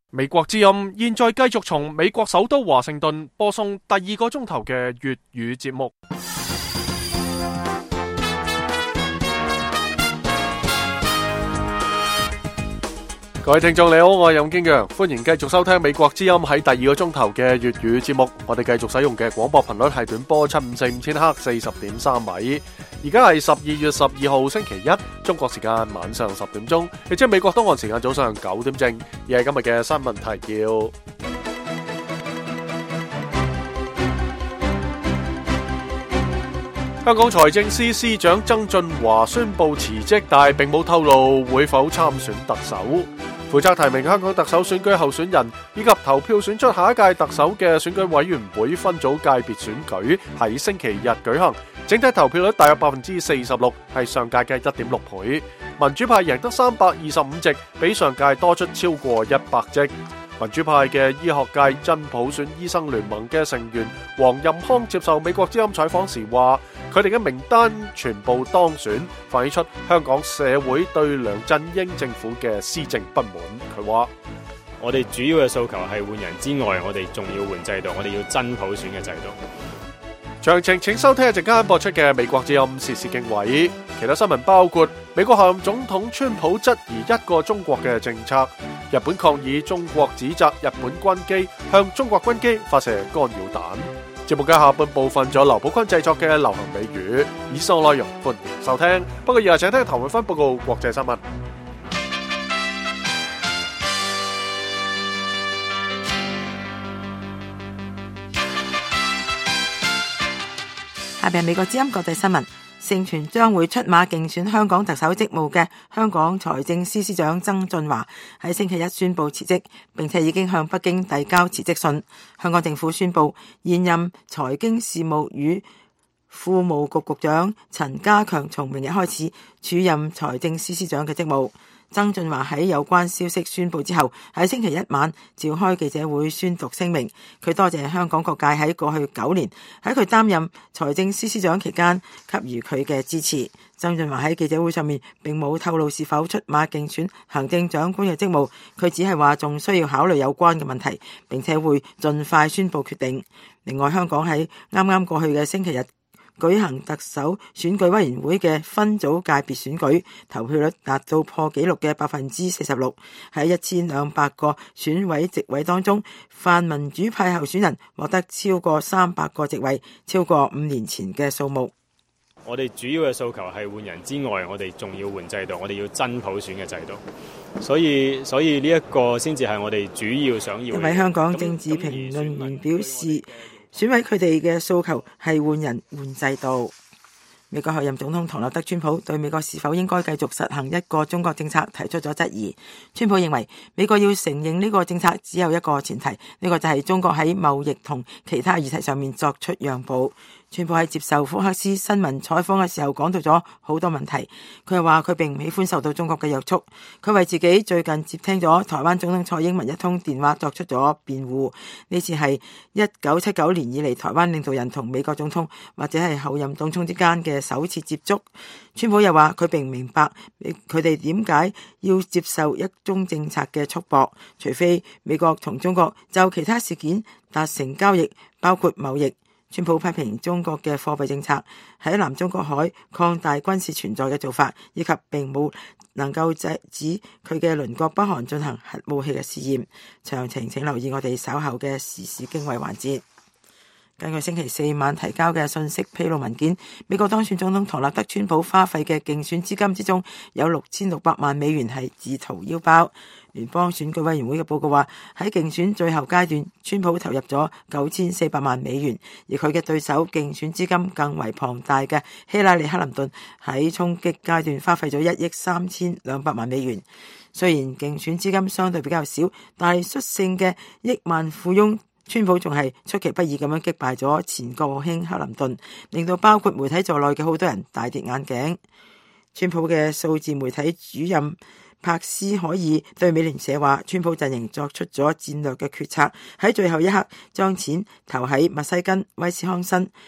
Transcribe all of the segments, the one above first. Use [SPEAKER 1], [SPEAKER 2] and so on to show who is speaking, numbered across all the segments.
[SPEAKER 1] 美國之音現在繼續從美國首都華盛頓播送第2個鐘頭嘅粵語節目。各位聽眾你好，我係任經陽，歡迎繼續收聽美國之音喺第2個鐘頭嘅粵語節目。我哋繼續使用嘅廣播頻率係短波754千赫40.3米。而家係12月12號星期一，中國時間晚上10點鐘，亦即係美國東岸時間早上9點正。而係今日嘅新聞提要。香港財政司司長曾俊華宣布辭職，但並冇透露會否參選特首。負責提名香港特首選舉候選人以及投票選出下一屆特首嘅選舉委員會分組界別選舉喺星期日舉行，整體投票率大約46%，係上屆嘅1.6倍。民主派贏得325席，比上屆多出超過100席。民主派嘅醫學界真普選醫生聯盟嘅成員黃任康接受美國之音採訪時話，佢哋嘅名單全部當選，反映出香港社會對梁振英政府嘅施政不滿。佢話：
[SPEAKER 2] 我哋主要嘅訴求係換人之外，我哋仲要換制度，我哋要真普選嘅制度。
[SPEAKER 1] 詳情請收聽一陣間播出嘅美國之音時事經緯。其他新聞包括美國候任總統川普質疑一個中國嘅政策，日本抗議中國指責日本軍機向中國軍機發射干擾彈。節目嘅下半部分仲有劉寶坤製作嘅流行美語，以上內容歡迎收聽。不過以下請聽譚永芬報告國際新聞。
[SPEAKER 3] 下邊美國之音國際新聞，盛傳將會出馬競選香港特首職務嘅香港財政司司長曾俊華喺星期一宣布辭職，並且已經向北京遞交辭職信。香港政府宣布現任財經事務與庫務局局長陳家強從明日開始署任財政司司長嘅職務。曾俊華喺有關消息宣布之後，喺星期一晚召開記者會宣讀聲明。佢多謝香港各界喺過去9年喺佢擔任財政司司長期間給予佢嘅支持。曾俊華喺記者會上面並冇透露是否出馬競選行政長官嘅職務，佢只係話仲需要考慮有關嘅問題，並且會盡快宣布決定。另外，香港喺啱啱過去嘅星期日舉行特首選舉委員會嘅分組界別選舉，投票率達到破紀錄嘅46%。喺1200個選委席位當中，泛民主派候選人獲得超過300個席位，超過5年前嘅數目。
[SPEAKER 2] 我哋主要嘅訴求係換人之外，我哋仲要換制度，我哋要真普選嘅制度。所以呢一個先至係我哋主要想要嘅。
[SPEAKER 3] 一位香港政治評論員表示，選委佢哋嘅訴求係換人換制度。美國候任總統唐納德川普對美國是否應該繼續實行一個中國政策提出咗質疑。川普認為美國要承認呢個政策只有一個前提，呢個就係中國喺貿易同其他議題上面作出讓步。川普喺接受福克斯新聞採訪嘅時候講到咗好多問題，佢係話佢並唔喜歡受到中國嘅約束。佢為自己最近接聽咗台灣總統蔡英文一通電話作出咗辯護，呢次係1979年以嚟台灣領導人同美國總統或者係候任總統之間嘅首次接觸。川普又話佢並唔明白佢哋點解要接受一中政策嘅束縛，除非美國同中國就其他事件達成交易，包括貿易。川普批評中國嘅貨幣政策喺南中國海擴大軍事存在嘅做法，以及並冇能夠制止佢嘅鄰國北韓進行核武器嘅試驗。詳情請留意我哋稍後嘅時事經緯環節。根據星期4晚提交嘅信息披露文件，美國當選總統唐納德川普花費嘅競選資金之中，有6600萬美元係自掏腰包。聯邦選舉委員會嘅報告話，喺競選最後階段，川普投入咗9400萬美元，而佢嘅對手競選資金更為龐大嘅希拉里克林頓喺衝擊階段花費咗1億3200萬美元。雖然競選資金相對比較少，但係率性嘅億萬富翁川普仲係出其不意咁樣擊敗咗前國務卿克林頓，令到包括媒體在內嘅好多人大跌眼鏡。川普嘅數字媒體主任柏斯可以對美聯社話，川普陣營作出咗戰略嘅決策，喺最後一刻將錢投喺密西根、威斯康辛、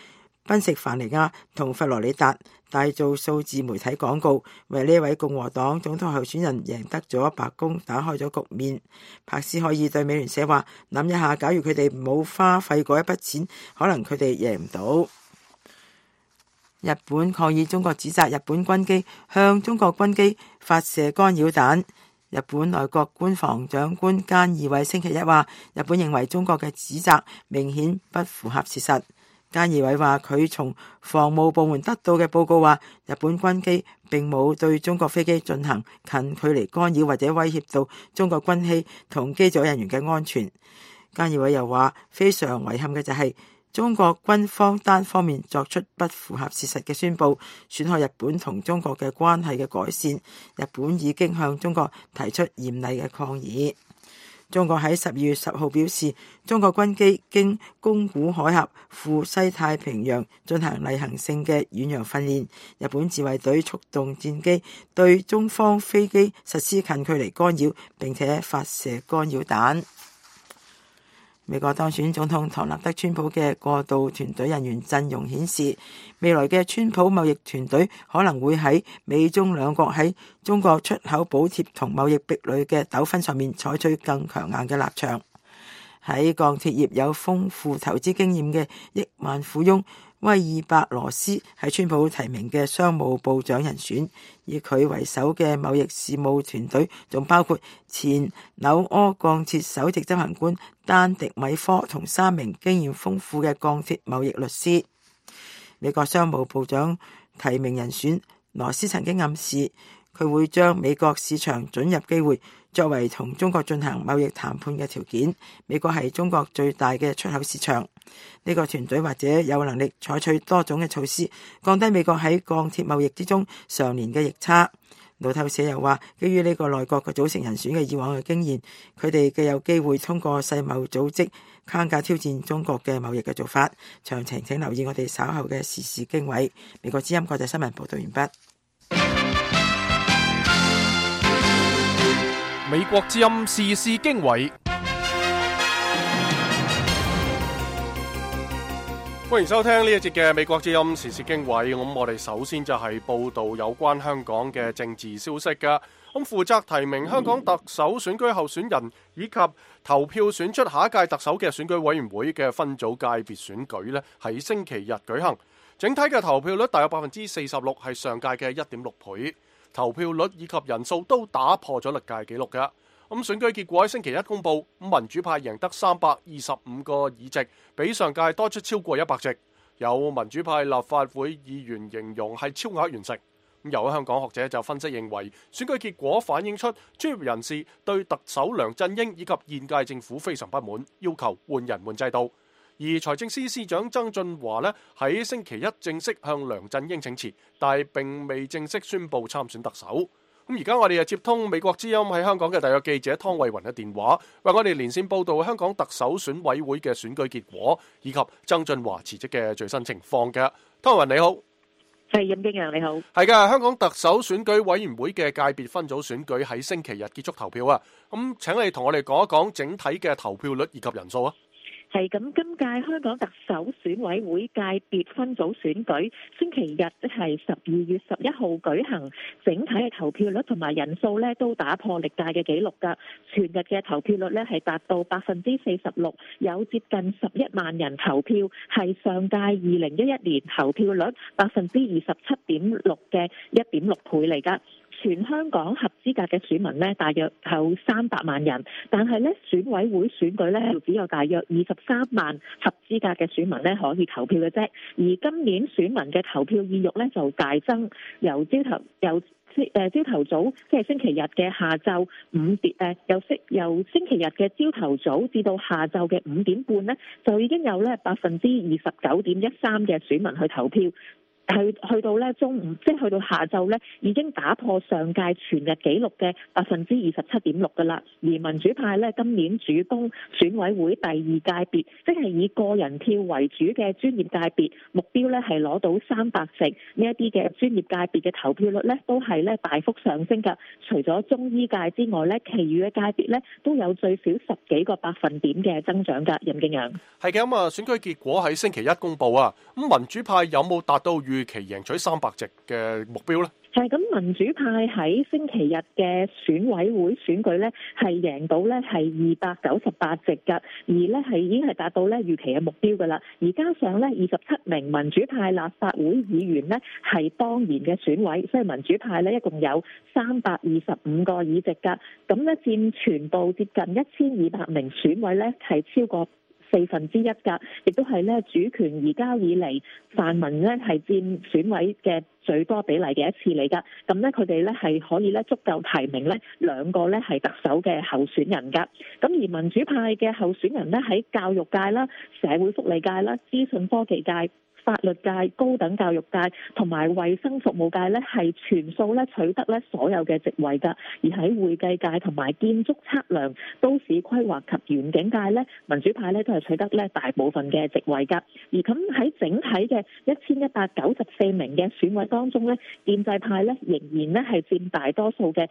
[SPEAKER 3] 賓夕凡尼亞同佛羅里達大做數字媒體廣告，為呢位共和黨總統候選人贏得咗白宮打開咗局面。柏斯可以對美聯社話：諗一下，假如佢哋冇花費嗰一筆錢，可能佢哋贏唔到。日本抗議中國指責日本軍機向中國軍機發射干擾彈。日本內閣官房長官菅義偉星期一話：日本認為中國嘅指責明顯不符合事實。菅義偉話：佢從防務部門得到嘅報告話，日本軍機並冇對中國飛機進行近距離干擾或者威脅到中國軍機同機組人員嘅安全。菅義偉又話：非常遺憾嘅就係中國軍方單方面作出不符合事實嘅宣佈，損害日本同中國嘅關係嘅改善。日本已經向中國提出嚴厲嘅抗議。中國喺12月10號表示，中國軍機經宮古海峽赴西太平洋進行例行性嘅遠洋訓練。日本自衛隊出動戰機對中方飛機實施近距離干擾，並且發射干擾彈。美國當選總統唐納德·川普嘅過渡團隊人員陣容顯示，未來嘅川普貿易團隊可能會喺美中兩國喺中國出口補貼同貿易壁壘嘅糾紛上面採取更強硬嘅立場。喺鋼鐵業有豐富投資經驗嘅億萬富翁威爾伯羅斯係川普提名嘅商務部長人選，以佢為首嘅貿易事務團隊仲包括前紐柯鋼鐵首席執行官丹迪米科同3名經驗豐富嘅鋼鐵貿易律師。美國商務部長提名人選羅斯曾經暗示，佢會將美國市場准入機會作為同中國進行貿易談判嘅條件。美國係中國最大嘅出口市場。呢個團隊或者有能力採取多種嘅措施，降低美國喺鋼鐵貿易之中常年嘅逆差。路透社又話，基於呢個內閣嘅組成人選嘅以往嘅經驗，佢哋既有機會通過世貿組織框架挑戰中國嘅貿易嘅做法。詳情請留意我哋稍後嘅時事經緯。美國之音國際新聞報道完畢。
[SPEAKER 1] 美國之音時事經緯，歡迎收聽呢一節嘅美國之音時事經緯。咁我哋首先就係報道有關香港嘅政治消息㗎。咁負責提名香港特首選舉候選人以及投票選出下一屆特首嘅選舉委員會嘅分組界別選舉呢，喺星期日舉行。整體嘅投票率大約46%，係上屆嘅1.6倍。投票率以及人數都打破咗歷屆紀錄嘅。咁選舉結果喺星期一公佈，民主派贏得325個議席，比上屆多出超過100席。有民主派立法會議員形容係超額完成。有香港學者就分析認為，選舉結果反映出專業人士對特首梁振英以及現屆政府非常不滿，要求換人換制度。而財政司司長曾俊華呢，喺星期一正式向梁振英請辭，但係並未正式宣布參選特首。咁而家我哋就接通美國之音喺香港嘅特約記者湯慧雲嘅電話，為我哋連線報道香港特首選委會嘅選舉結果以及曾俊華辭職嘅最新情況嘅。湯慧雲你好。
[SPEAKER 4] 係任敬揚你好。
[SPEAKER 1] 係嘅，香港特首選舉委員會嘅界別分組選舉喺星期日結束投票啊。咁請你同我哋講一講整體嘅投票率以及人數啊。
[SPEAKER 4] 係咁，今屆香港特首選委會界別分組選舉星期日即係12月11號舉行，整體嘅投票率同埋人數咧都打破歷屆嘅紀錄㗎。全日嘅投票率咧係達到46%，有接近11萬人投票，係上屆2011年投票率27.6%嘅1.6倍嚟㗎。全香港合資格嘅選民呢，大約有300萬人，但係呢選委會選舉呢，只有大約23萬合資格嘅選民呢可以投票嘅啫。而今年選民嘅投票意欲呢，就大增，由朝頭早即係星期日嘅下晝5點由星期日嘅朝頭早至到下晝嘅5點半呢，就已經有呢29.13%嘅選民去投票。 去到咧中午，即係去到下晝咧，已經打破上屆全日紀錄嘅27.6%㗎啦。而民主派咧今年主攻選委會第二界別，即係以個人票為主嘅專業界別，目標咧係攞到300席。呢一啲嘅專業界別嘅投票率咧都係咧大幅上升㗎。除咗中醫界之外咧，其餘嘅界別咧都有最少10幾個百分點嘅增長㗎。任敬陽
[SPEAKER 1] 係嘅，咁啊選舉結果喺星期一公佈啊，咁民主派有冇達到預期贏取300席嘅目標呢？
[SPEAKER 4] 係咁，民主派喺星期日嘅選委會選舉咧，係贏到咧係298席㗎，而咧係已經係達到咧預期嘅目標㗎啦。而加上咧27名民主派立法會議員咧係當然嘅選委，所以民主派咧一共有325個議席㗎。咁咧佔全部接近1200名選委咧係超過1/4㗎，亦都係咧主權移交以嚟泛民咧係佔選委嘅最多比例嘅一次嚟㗎。咁咧佢哋咧係可以咧足夠提名咧2個咧係特首嘅候選人㗎。咁而民主派嘅候選人咧喺教育界啦、社會福利界啦、資訊科技界、法律界、高等教育界同埋衛生服務界咧係全數咧取得咧所有嘅席位㗎。而喺會計界同埋建築測量、都市規劃及園景界咧，民主派咧都係取得咧大部分嘅席位㗎。而咁喺整體嘅1194名嘅選委當中咧，建制派咧仍然咧係佔大多數嘅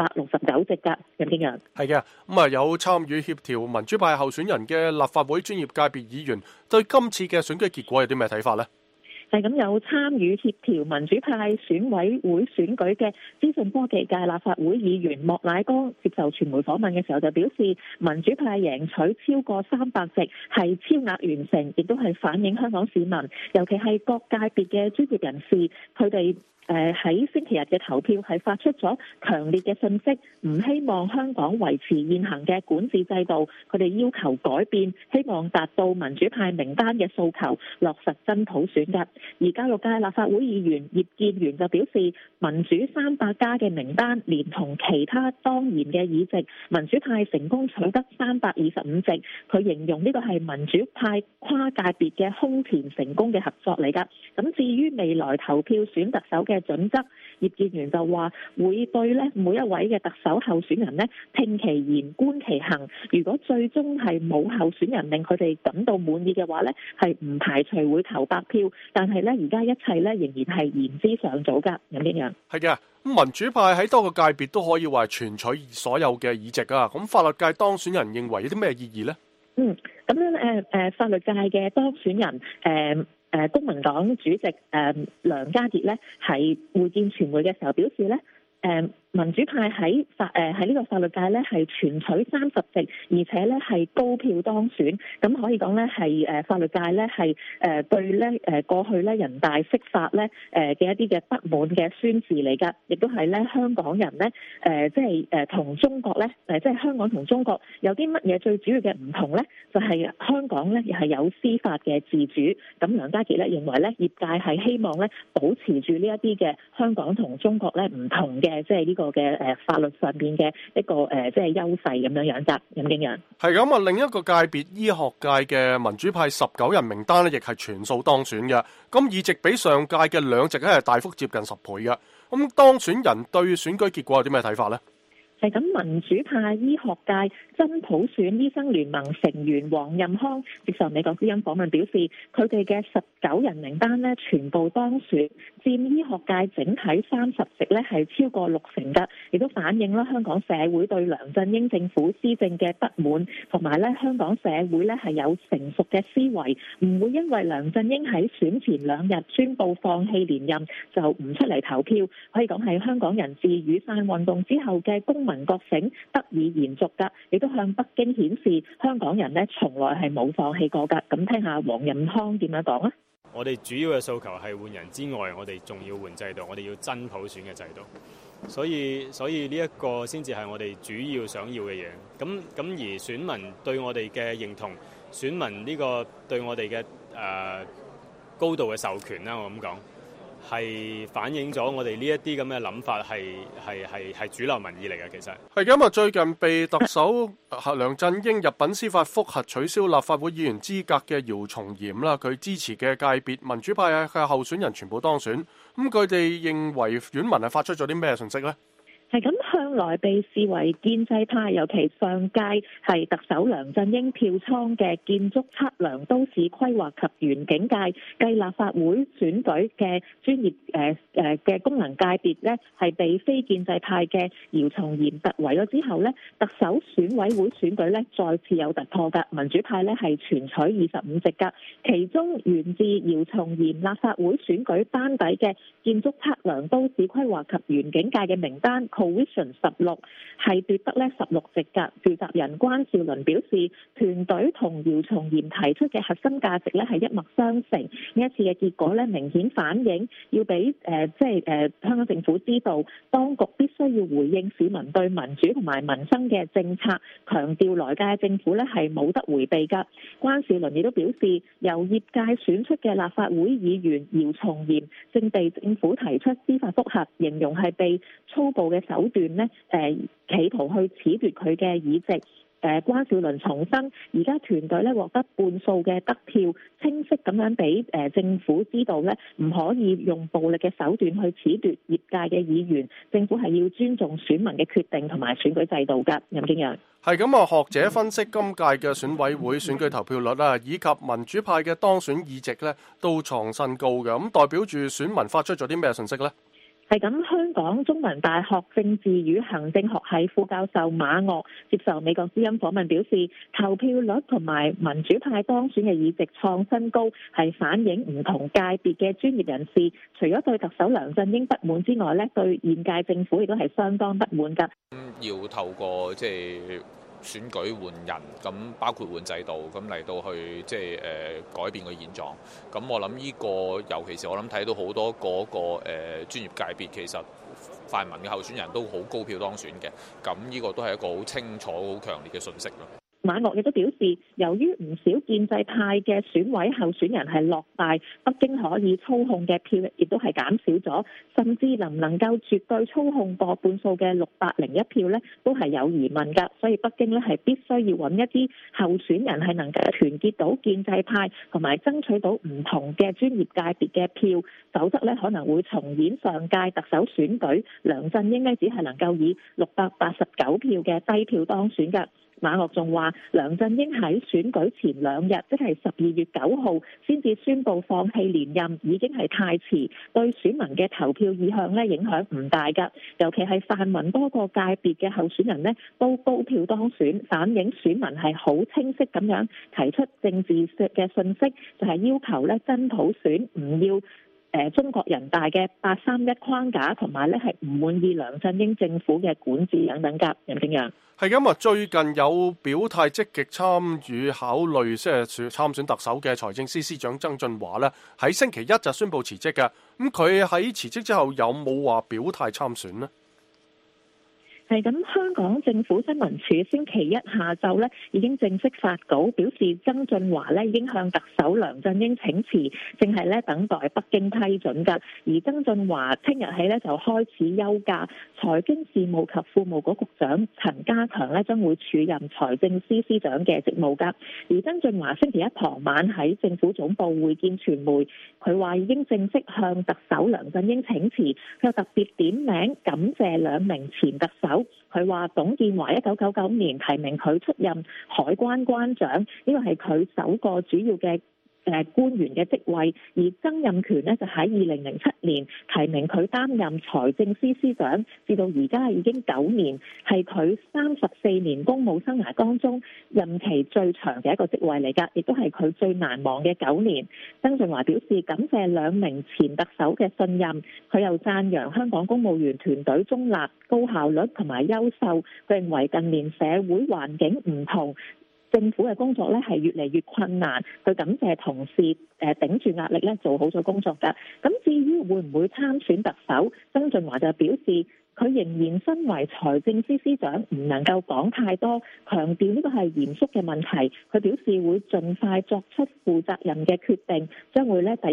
[SPEAKER 4] 869席㗎。任敬陽
[SPEAKER 1] 係嘅，咁啊有參與協調民主派候選人嘅立法會專業界別議員對今次嘅選舉結果有啲咩睇法呢？
[SPEAKER 4] 係咁，有參與協調民主派選委會選舉嘅資訊科技界立法會議員莫乃光接受傳媒訪問嘅時候就表示，民主派贏取超過300席係超額完成，亦都係反映香港市民，尤其係各界別嘅專業人士，佢哋喺星期日嘅投票係發出咗強烈嘅訊息，唔希望香港維持現行嘅管治制度，佢哋要求改變，希望達到民主派名單嘅訴求，落實真普選㗎。而教育界立法會議員葉建源就表示，民主300+嘅名單連同其他當然嘅議席，民主派成功取得325席，佢形容呢個係民主派跨界別嘅空前成功嘅合作嚟㗎。咁至於未來投票選特首嘅準則，葉建源就話會對咧每一位嘅特首候選人咧聽其言觀其行，如果最終係冇候選人令佢哋感到滿意嘅話咧，係唔排除會投白票，但係咧而家一切咧仍然係言之尚早㗎。咁樣樣
[SPEAKER 1] 係嘅，咁民主派喺多個界別都可以話全取所有嘅議席啊。咁法律界當選人認為有啲咩意義呢？
[SPEAKER 4] 咁樣法律界嘅當選人公民黨主席梁家傑咧係會見傳媒嘅時候表示咧，民主派喺呢個法律界咧係全取30席，而且咧係高票當選，咁可以講咧係法律界咧係對咧過去咧人大釋法咧嘅一啲嘅不滿嘅宣示嚟㗎，亦都係咧香港人咧即係同中國咧即係香港同中國有啲乜嘢最主要嘅唔同咧，就係香港咧係有司法嘅自主。咁梁家傑咧認為咧業界係希望咧保持住呢一啲嘅香港同中國咧唔同嘅即係呢個嘅法律上邊嘅一個即係優勢咁樣樣啫。任敬陽
[SPEAKER 1] 係咁啊，另一個界別醫學界嘅民主派19人名單咧，亦係全數當選嘅。咁議席比上屆嘅2席咧係大幅接近10倍嘅。咁當選人對選舉結果有啲咩睇法呢？
[SPEAKER 4] 係咁，民主派醫學界真普選醫生聯盟成員黃任康接受美國之音訪問表示，佢哋嘅19人名單咧全部當選，佔醫學界整體30席咧係超過60%㗎，亦都反映啦香港社會對梁振英政府施政嘅不滿，同埋咧香港社會咧係有成熟嘅思維，唔會因為梁振英喺選前2日宣布放棄連任就唔出嚟投票，可以講係香港人自雨傘運動之後嘅公民覺醒得以延續㗎，亦都向北京顯示香港人咧從來係冇放棄過㗎。咁聽下黃任康點樣講啊？
[SPEAKER 2] 我哋主要嘅訴求係換人之外，我哋仲要換制度，我哋要真普選嘅制度。所以呢一個先至係我哋主要想要嘅嘢。咁而選民對我哋嘅認同，選民呢個對我哋嘅高度嘅授權啦，我咁講。 係反映咗我哋呢一啲咁嘅諗法係主流民意嚟嘅。其實
[SPEAKER 1] 係咁啊，最近被特首梁振英入稟司法覆核取消立法會議員資格嘅姚松炎啦，佢支持嘅界別民主派嘅候選人全部當選，咁佢哋認為選民係發出咗啲咩信息呢？
[SPEAKER 4] 係咁，向來被視為建制派，尤其上屆係特首梁振英票倉嘅建築測量、都市規劃及園境界繼立法會選舉嘅專業嘅功能界別呢，係被非建制派嘅姚松炎突圍咗之後呢，特首選委會選舉呢再次有突破㗎，民主派呢係全取25席㗎，其中源自姚松炎立法會選舉班底嘅建築測量、都市規劃及園境界嘅名單。Coalition 16係奪得咧16席㗎，召集人關兆倫表示，團隊同姚松炎提出嘅核心價值咧係一脈相承。呢一次嘅結果咧，明顯反映要俾香港政府知道，當局必須要回應市民對民主同埋民生嘅政策，強調來屆政府咧係冇得迴避㗎。關兆倫亦都表示，由業界選出嘅立法會議員姚松炎正被政府提出司法覆核，形容係被粗暴嘅手段呢，企圖去褫奪佢嘅議席。關兆倫重申，而家團隊咧獲得半數嘅得票，清晰咁樣俾政府知道咧，唔可以用暴力嘅手段去褫奪業界嘅議員。政府係要尊重選民嘅決定同埋選舉制度㗎。任敬陽
[SPEAKER 1] 係咁啊，學者分析今屆嘅選委會選舉投票率啦，以及民主派嘅當選議席咧都創新高嘅，咁代表住選民發出咗啲咩信息呢？
[SPEAKER 4] 係咁，香港中文大學政治與行政學系副教授馬岳接受美國之音訪問表示，投票率同埋民主派當選嘅議席創新高，係反映唔同界別嘅專業人士，除咗對特首梁振英不滿之外咧，對現屆政府亦都係相當不滿㗎。
[SPEAKER 5] 要透過選舉換人，咁包括換制度，咁嚟到去改變個現狀。咁我諗呢個，尤其是我諗睇到好多嗰個專業界別，其實泛民嘅候選人都好高票當選嘅。咁呢個都係一個好清楚、好強烈嘅訊息咯。
[SPEAKER 4] 馬岳亦都表示，由於唔少建制派嘅選委候選人係落敗，北京可以操控嘅票亦都係減少咗，甚至能唔能夠絕對操控過半數嘅601票呢，都係有疑問㗎。所以北京呢係必須要揾一啲候選人係能夠團結到建制派，同埋爭取到唔同嘅專業界別嘅票，否則呢可能會重演上屆特首選舉，梁振英呢只係能夠以689票嘅低票當選㗎。馬岳仲話，梁振英喺選舉前2日，即係12月9號，先至宣布放棄連任，已經係太遲，對選民嘅投票意向咧影響唔大㗎。尤其係泛民多個界別嘅候選人呢，都高票當選，反映選民係好清晰咁樣提出政治嘅訊息，就係要求咧真普選，唔要中國人大嘅831框架，同埋咧係唔滿意梁振英政府嘅管治等等㗎。任敬陽
[SPEAKER 1] 係咁啊，最近有表態積極參與考慮參選特首嘅財政司司長曾俊華咧，喺星期一就宣布辭職㗎。咁佢喺辭職之後有冇話表態參選呢？
[SPEAKER 4] 係咁，香港政府新聞處星期一下晝咧已經正式發稿，表示曾俊華咧已經向特首梁振英請辭，正係咧等待北京批准㗎。而曾俊華聽日起咧就開始休假，財經事務及庫務局局長陳家強咧將會署任財政司司長嘅職務㗎。而曾俊華星期一傍晚喺政府總部會見傳媒，佢話已經正式向特首梁振英請辭，佢又特別點名感謝2名前特首。佢話董建華1999年提名佢出任海關關長，呢個係佢首個主要嘅官員嘅職位，而曾蔭權呢，就喺2007年提名佢擔任財政司司長，至到而家已經9年，係佢34年公務生涯當中任期最長嘅一個職位嚟㗎，亦都係佢最難忘嘅9年。曾俊華表示感謝2名前特首嘅信任，佢又讚揚香港公務員團隊中立、高效率同埋優秀，佢認為近年社會環境唔同，政府嘅工作咧係越嚟越困難，佢感謝同事頂住壓力咧做好咗工作㗎。咁至於會唔會參選特首，曾俊華就表示佢仍然身為財政司司長，唔能夠講太多，強調呢個係嚴肅嘅問題。佢表示會盡快作出負責任嘅決定，將會咧第一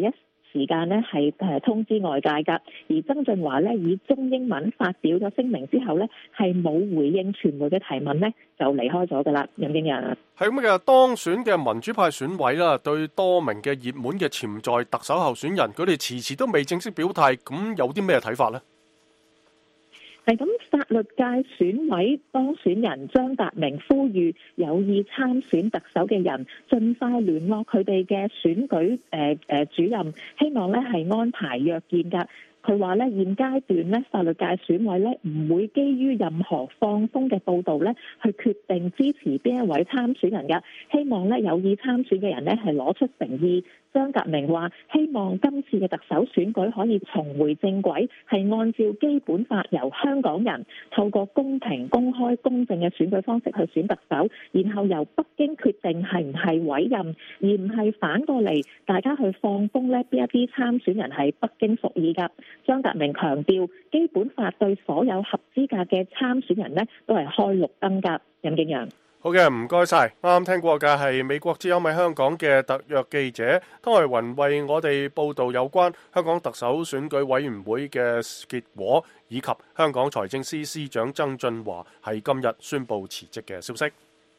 [SPEAKER 4] 時間呢係通知外界㗎。而曾俊華呢以中英文發表咗聲明之後呢，係冇回應傳媒嘅提問呢，就離開咗㗎啦。任敬揚
[SPEAKER 1] 係咁嘅，當選嘅民主派選委啦，對多名嘅熱門嘅潛在特首候選人，佢哋遲遲都未正式表態，咁有啲咩睇法呢？
[SPEAKER 4] 係咁，法律界選委當選人張達明呼籲有意參選特首嘅人盡快聯絡佢哋嘅選舉主任，希望咧係安排約見㗎。佢話咧，現階段咧，法律界選委咧唔會基於任何放風嘅報導咧，去決定支持邊一位參選人㗎。希望咧有意參選嘅人咧係攞出誠意。張達明話：希望今次嘅特首選舉可以重回正軌，係按照基本法由香港人透過公平、公開、公正嘅選舉方式去選特首，然後由北京決定係唔係委任，而唔係反過嚟大家去放風呢邊一啲參選人係北京屬意㗎。張達明強調，基本法對所有合資格嘅參選人呢都係開綠燈㗎。任敬揚。
[SPEAKER 1] 好嘅，唔該晒。啱啱聽過嘅係美國之音喺香港嘅特約記者湯慧雲為我哋報道有關香港特首選舉委員會嘅結果，以及香港財政司司長曾俊華喺今日宣布辭職嘅消息。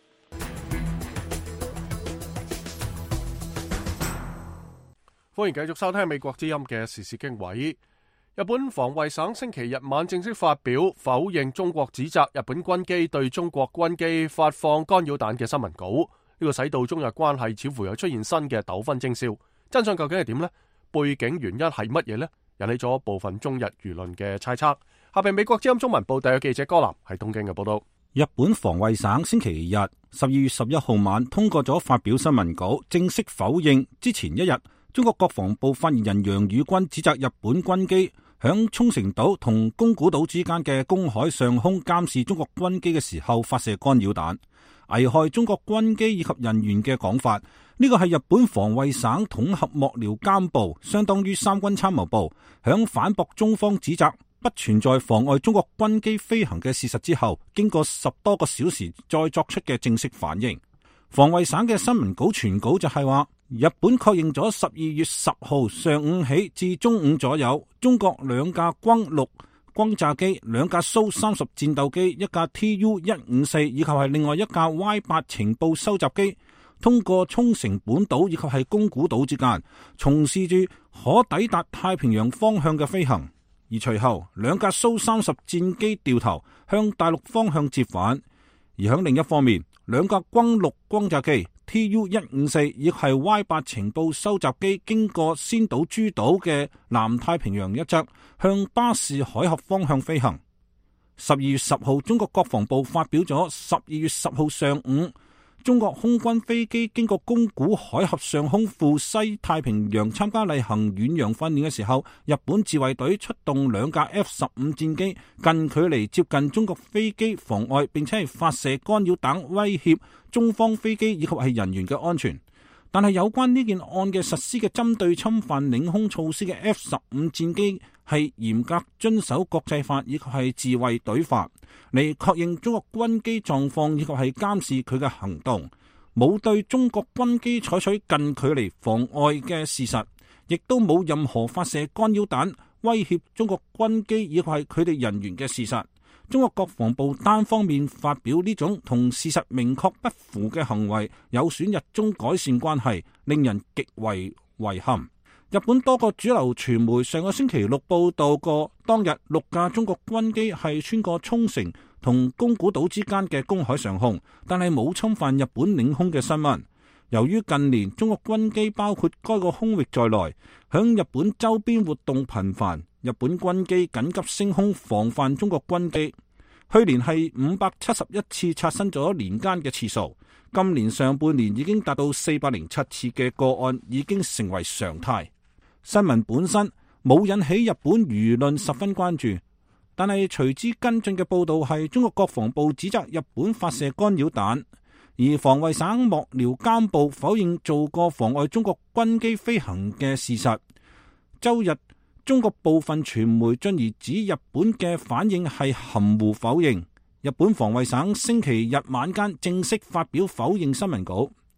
[SPEAKER 1] 歡迎繼續收聽美國之音嘅時事經緯。日本防衛省星期日晚正式發表否認中國指責日本軍機對中國軍機發放干擾彈嘅新聞稿，呢個使到中日關係似乎有出現新嘅糾紛徵兆。真相究竟係點呢？背景原因係乜嘢呢？引起咗部分中日輿論嘅猜測。下邊美國之音中文部特約記者柯南喺東京嘅報道。
[SPEAKER 6] 日本防衛省星期日12月11號晚通過咗發表新聞稿，正式否認之前一日中國國防部發言人楊宇軍指責日本軍機響沖繩島同宮古島之間嘅公海上空監視中國軍機嘅時候發射干擾彈，危害中國軍機以及人員嘅講法。呢個係日本防衛省統合幕僚監部，相當於三軍參謀部，響反駁中方指責不存在妨礙中國軍機飛行嘅事實之後，經過10多個小時再作出嘅正式反應。防衛省嘅新聞稿全稿就係話，日本確認咗12月10號上午起至中午左右，中國2架轟6轟炸機、2架蘇30戰鬥機、1架 Tu-154以及係另外1架 Y8 情報收集機，通過沖繩本島以及係宮古島之間，從事住可抵達太平洋方向嘅飛行。而隨後2架蘇30戰機掉頭向大陸方向折返。而響另一方面，2架轟6轟炸機、Tu-154以及係 Y8 情報收集機經過仙島諸島嘅南太平洋一側，向巴士海峽方向飛行。12月10號，中國國防部發表咗12月10號上午，中國空軍飛機經過宮古海峽上空赴西太平洋參加例行遠洋訓練嘅時候，日本自衛隊出動2架 F-15 戰機近距離接近中國飛機，妨礙並且係發射干擾彈，威脅中方飛機以及係人員嘅安全。但係有關呢件案嘅實施嘅針對侵犯領空措施嘅 F-15 戰機係嚴格遵守國際法以及係自衛隊法嚟確認中國軍機狀況以及係監視佢嘅行動，冇對中國軍機採取近距離妨礙嘅事實，亦都冇任何發射干擾彈威脅中國軍機以及係佢哋人員嘅事實。中國國防部單方面發表呢種同事實明確不符嘅行為，有損日中改善關係，令人極為遺憾。日本多個主流傳媒上個星期六報道過，當日6架中國軍機係穿過沖繩同宮古島之間嘅公海上空，但係冇侵犯日本領空嘅新聞。由於近年中國軍機包括該個空域在內，響日本周邊活動頻繁，日本軍機緊急升空防範中國軍機。去年係571次刷新咗年間嘅次數，今年上半年已經達到407次嘅個案，已經成為常態。新聞本身冇引起日本輿論十分關注，但係隨之跟進嘅報道係中國國防部指責日本發射干擾彈，而防衛省幕僚監部否認做過妨礙中國軍機飛行嘅事實。周日，中國部分傳媒進而指日本嘅反應係含糊否認。日本防衛省星期日晚間正式發表否認新聞稿。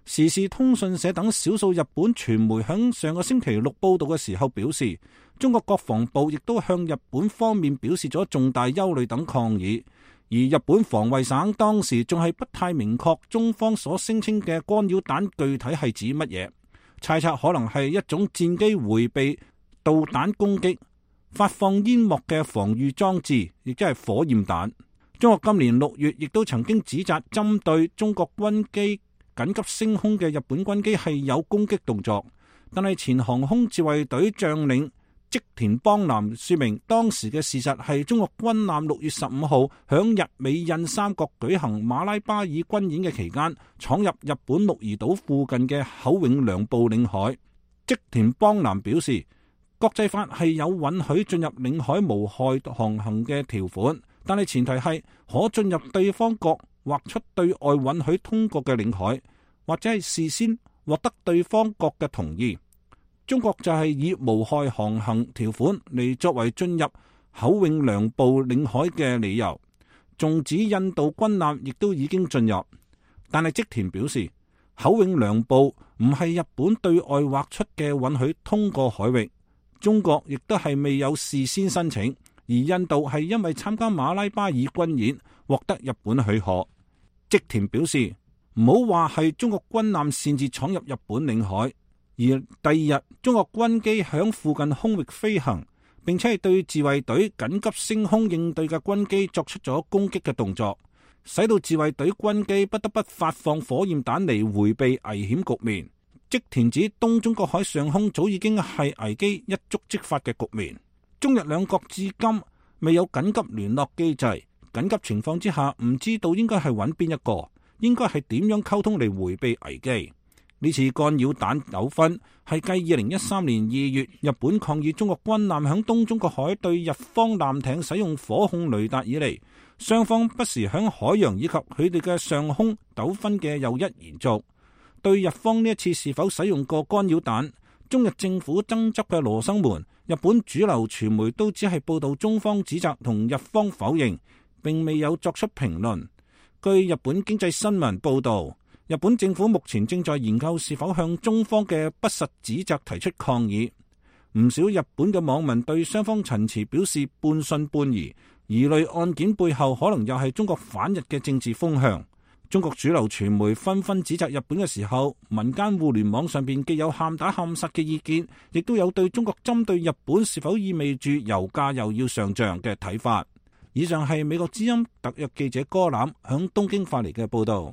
[SPEAKER 6] 時事通訊社等少數日本傳媒響上個星期六報道嘅時候表示，中國國防部亦都向日本方面表示咗重大憂慮等抗議。而日本防衛省當時仲係不太明確中方所聲稱嘅干擾彈具體係指乜嘢，猜測可能係一種戰機迴避導彈攻擊發放煙幕嘅防禦裝置，亦即係火焰彈。中國今年6月亦都曾經指責針對中國軍機緊急升空嘅日本軍機係有攻擊動作，但係前航空自衛隊將領織田邦男說明，當時嘅事實係中國軍艦6月15號響日美印三國舉行馬拉巴爾軍演嘅期間，闖入日本鹿兒島附近嘅口永良部領海。織田邦男表示，國際法係有允許進入領海無害航行嘅條款，但係前提係可進入對方國劃出對外允許通過嘅領海，或者係事先獲得對方國嘅同意。中國就係以無害航行條款嚟作為進入口永良部領海嘅理由，仲指印度軍艦亦都已經進入。但係織田表示，口永良部唔係日本對外劃出嘅允許通過海域，中國亦都係未有事先申請，而印度係因為參加馬拉巴爾軍演獲得日本許可。織田表示，唔好話係中國軍艦擅自闖入日本領海，而第二日中國軍機響附近空域飛行，並且係對自衛隊緊急升空應對嘅軍機作出咗攻擊嘅動作，使到自衛隊軍機不得不發放火焰彈嚟迴避危險局面。織田指東中國海上空早已經係危機一觸即發嘅局面，中日兩國至今未有緊急聯絡機制，緊急情況之下唔知道應該係揾邊一個，應該係點樣溝通嚟迴避危機。呢次干擾彈糾紛係繼2013年2月日本抗議中國軍艦響東中國海對日方艦艇使用火控雷達以嚟，雙方不時響海洋以及佢哋嘅上空糾紛嘅又一延續。對日方呢一次是否使用過干擾彈，中日政府爭執嘅羅生門，日本主流傳媒都只係報道中方指責同日方否認，並未有作出評論。據日本經濟新聞報道，日本政府目前正在研究是否向中方嘅不實指責提出抗議。唔少日本嘅網民對雙方陳詞表示半信半疑，疑慮案件背後可能又係中國反日嘅政治風向。中國主流傳媒紛紛指責日本嘅時候，民間互聯網上邊既有喊打喊殺嘅意見，亦都有對中國針對日本是否意味住油價又要上漲嘅睇法。以上係美國之音特約記者柯欖響東京發嚟嘅報道。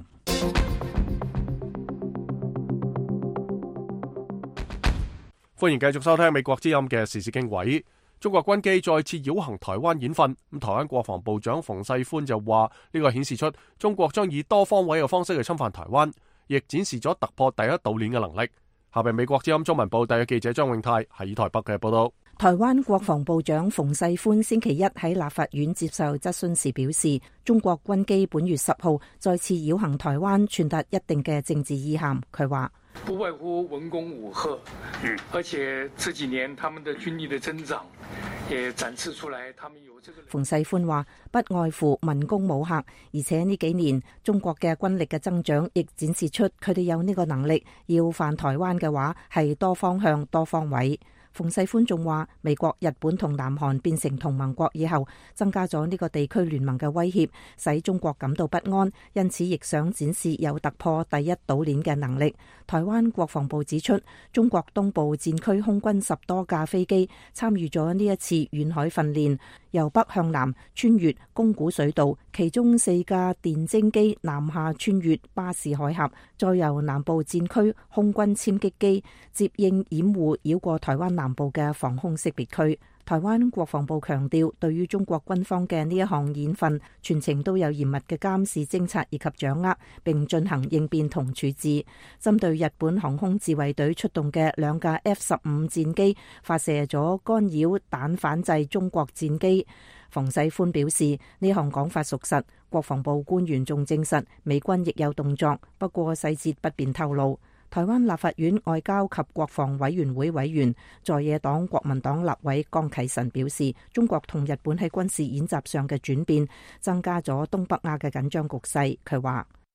[SPEAKER 1] 歡迎繼續收聽美國之音嘅時事經緯。中國軍機再次繞行台灣演訓，台灣國防部長馮世寬就話呢個顯示出中國將以多方位嘅方式去侵犯台灣，亦展示咗突破第一島鏈嘅能力。下邊美國之音中文部特約記者張永泰喺台北嘅報道。
[SPEAKER 7] 台灣國防部長馮世寬星期一喺立法院接受質詢時表示，中國軍機本月10號再次繞行台灣，傳達一定嘅政治意涵。佢話
[SPEAKER 8] 不外乎文攻武嚇，而且這幾年他們的軍力的增長也展示出來，他們有這個。
[SPEAKER 7] 馮世寬話不外乎文攻武嚇，而且呢幾年中國嘅軍力嘅增長亦展示出佢哋有呢個能力，要犯台灣嘅話係多方向多方位。馮世寬仲話，美國、日本同南韓變成同盟國以後，增加咗呢個地區聯盟嘅威脅，使中國感到不安，因此亦想展示有突破第一島鏈嘅能力。台灣國防部指出，中國東部戰區空軍10多架飛機參與咗呢一次遠海訓練，由北向南穿越宮古水道，其中4架電偵機南下穿越巴士海峽，再由南部戰區空軍殲擊機接應掩護繞過台灣南部嘅防空識別區。台灣國防部強調，對於中國軍方嘅呢一項演訓，全程都有嚴密嘅監視、偵察以及掌握，並進行應變同處置。針對日本航空自衛隊出動嘅2架 F-15戰機發射咗干擾彈反制中國戰機，馮世寬表示呢項講法屬實。國防部官員仲證實美軍亦有動作，不過細節不便透露。台灣立法院外交及國防委員會委員在野黨國民黨立委江啟臣表示，中國同日本喺軍事演習上嘅轉變，增加咗東北亞嘅緊張局勢。佢話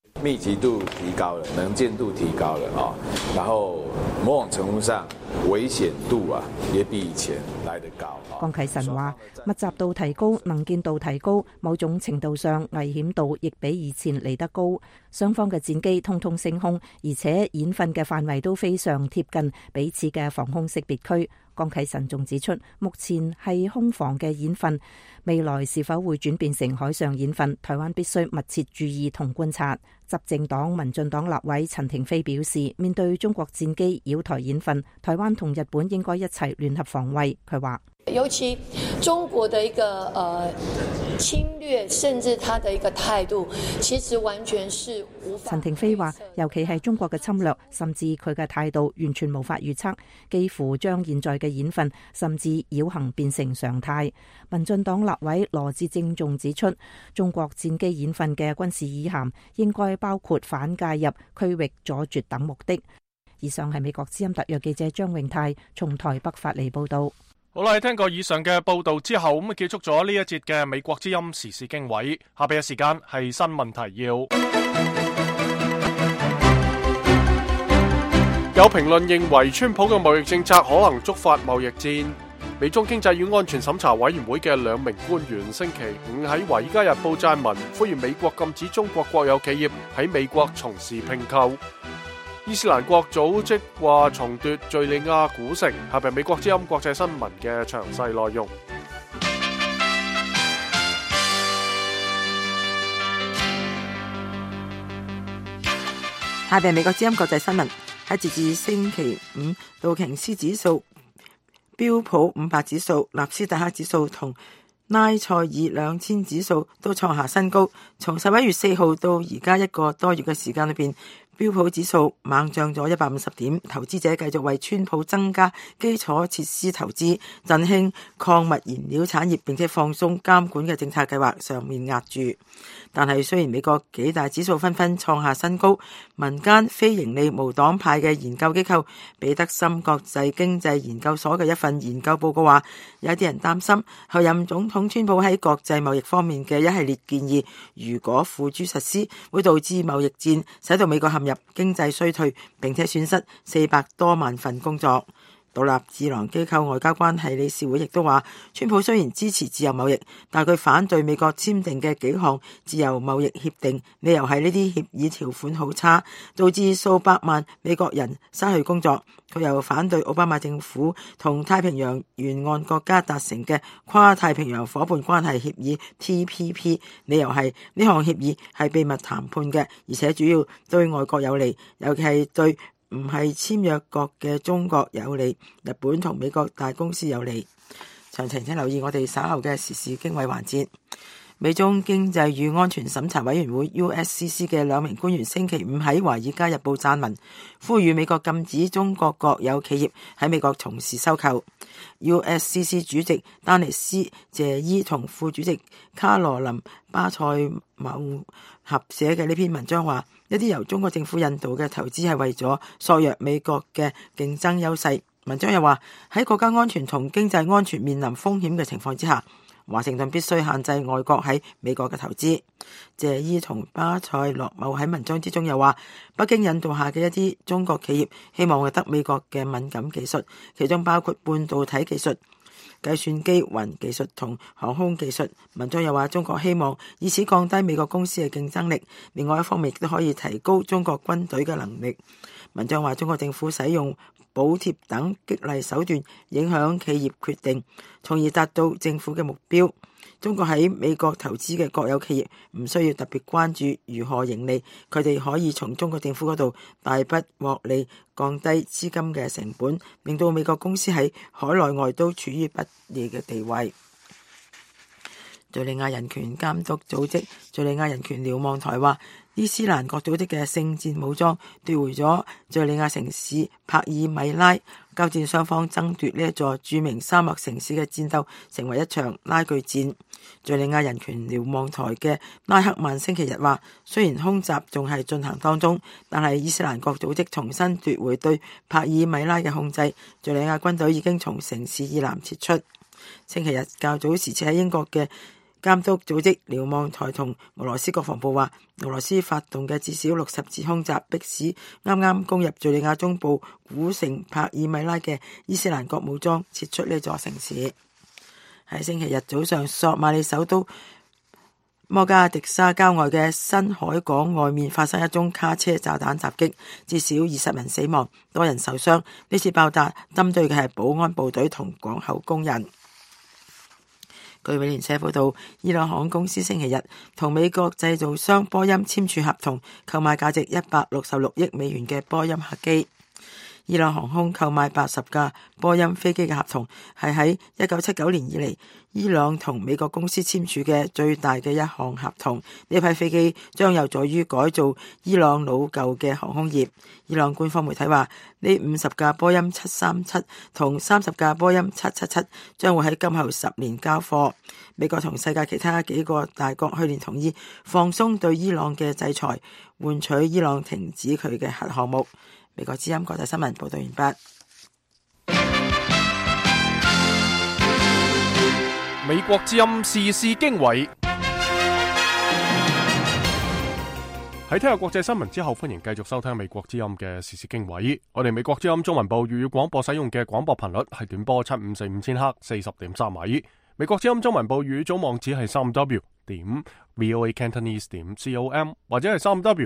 [SPEAKER 9] 密集度提高了，能見度提高了啊，然後某種程度上危險度啊，也比以前來得高。
[SPEAKER 7] 江啟臣話：密集度提高，能見度提高，某種程度上危險度亦比以前嚟得高。雙方嘅戰機通通升空，而且演訓嘅範圍都非常貼近彼此嘅防空識別區。江啟臣仲指出，目前係空防嘅演訓，未來是否會轉變成海上演訓，台灣必須密切注意同觀察。執政黨民進黨立委陳亭妃表示，面對中國戰機擾台演訓，台灣同日本應該一齊聯合防衛。佢話，
[SPEAKER 10] 尤其中國的一個侵略，甚至他的一個態度，其實完全是無法。
[SPEAKER 7] 陳亭妃話，尤其係中國嘅侵略，甚至佢嘅態度完全無法預測，幾乎將現在嘅演訓甚至繞行變成常態。民進黨立委羅致政仲指出，中國戰機演訓嘅軍事意涵應該包括反介入、區域阻絕等目的。以上係美國之音特約記者張永泰從台北發嚟報道。
[SPEAKER 1] 好啦，聽過以上嘅報道之後，咁結束咗呢一節嘅美國之音時事經緯。下邊嘅時間係新聞提要。有評論認為，川普嘅貿易政策可能觸發貿易戰。美中經濟與安全審查委員會嘅2名官員星期五喺《華爾街日報》撰文，呼籲美國禁止中國國有企業喺美國從事併購。伊斯蘭國組織話重奪敘利亞古城。下邊美國之音國際新聞嘅詳細內容。
[SPEAKER 3] 下邊美國之音國際新聞，喺截至星期五，道瓊斯指數、標普500指數、納斯達克指數同拉塞爾2000指數都創下新高。從11月4號到而家一個多月嘅時間裏邊，標普指數猛漲咗150點，投資者繼續為川普增加基礎設施投資、振興礦物燃料產業並且放鬆監管嘅政策計劃上面壓住。但係雖然美國幾大指數紛紛創下新高，民間非盈利無黨派嘅研究機構彼得森國際經濟研究所嘅一份研究報告話，有啲人擔心候任總統川普喺國際貿易方面嘅一系列建議，如果付諸實施，會導致貿易戰，使到美國陷入經濟衰退，並且損失400多萬份工作。獨立智囊機構外交關係理事會亦都話，川普雖然支持自由貿易，但佢反對美國簽訂嘅幾項自由貿易協定，理由係呢啲協議條款好差，導致數百萬美國人失去工作。佢又反對奧巴馬政府同太平洋沿岸國家達成嘅跨太平洋夥伴關係協議 TPP， 理由係呢項協議係秘密談判嘅，而且主要對外國有利，尤其係對唔係簽約國嘅中國有利，日本同美國大公司有利。詳情請留意我哋稍後嘅時事經緯環節。美中經濟與安全審查委員會 USCC 嘅2名官員星期五喺《華爾街日報》撰文，呼籲美國禁止中國國有企業喺美國從事收購。USCC 主席丹尼斯謝伊同副主席卡羅琳巴塞繆合寫嘅呢篇文章話，一啲由中國政府引導嘅投資係為咗削弱美國嘅競爭優勢。文章又話，喺國家安全同經濟安全面臨風險嘅情況之下，華盛頓必須限制外國喺美國嘅投資。謝伊同巴塞洛繆喺文章之中又話，北京引導下嘅一啲中國企業希望獲得美國嘅敏感技術，其中包括半導體技術、計算機雲技術同航空技術。文章又話，中國希望以此降低美國公司嘅競爭力，另外一方面亦都可以提高中國軍隊嘅能力。文章話，中國政府使用補貼等激勵手段影響企業決定，從而達到政府嘅目標。中國喺美國投資嘅國有企業唔需要特別關注如何盈利，佢哋可以從中國政府嗰度大筆獲利，降低資金嘅成本，令到美國公司喺海內外都處於不利嘅地位。敘利亞人權監督組織敘利亞人權瞭望台話，伊斯蘭國組織嘅聖戰武裝奪回咗敘利亞城市帕爾米拉，交戰雙方爭奪呢一座著名沙漠城市嘅戰鬥成為一場拉鋸戰。敘利亞人權瞭望台嘅拉克曼星期日話，雖然空襲仲係進行當中，但係伊斯蘭國組織重新奪回對帕爾米拉嘅控制，敘利亞軍隊已經從城市以南撤出。星期日較早時設喺英國嘅監督組織瞭望台同俄羅斯國防部話，俄羅斯發動嘅至少60次空襲，迫使啱啱攻入敘利亞中部古城帕爾米拉嘅伊斯蘭國武裝撤出呢座城市。喺星期日早上，索馬里首都摩加迪沙郊外嘅新海港外面發生一宗卡車炸彈襲擊，至少20人死亡，多人受傷。呢次爆炸針對嘅係保安部隊同港口工人。據美聯社報道，伊朗航空公司星期日同美國製造商波音簽署合同，購買價值166億美元嘅波音客機。伊朗航空購買80架波音飛機嘅合同，係喺1979年以嚟伊朗同美國公司簽署嘅最大嘅一項合同。呢批飛機將有助於改造伊朗老舊嘅航空業。伊朗官方媒體話，呢50架波音737同30架波音777將會喺今後10年交貨。美國同世界其他幾個大國去年同意放鬆對伊朗嘅制裁，換取伊朗停止佢嘅核項目。美國之音國際新聞報道完畢。
[SPEAKER 1] 美國之音時事經緯。喺聽日國際新聞之後，歡迎繼續收聽美國之音嘅時事經緯。我哋美國之音中文部粵語廣播使用嘅廣播頻率係短波7545千赫40.3米。美國之音中文部粵語總網址係3w.voacantonese.com 或者係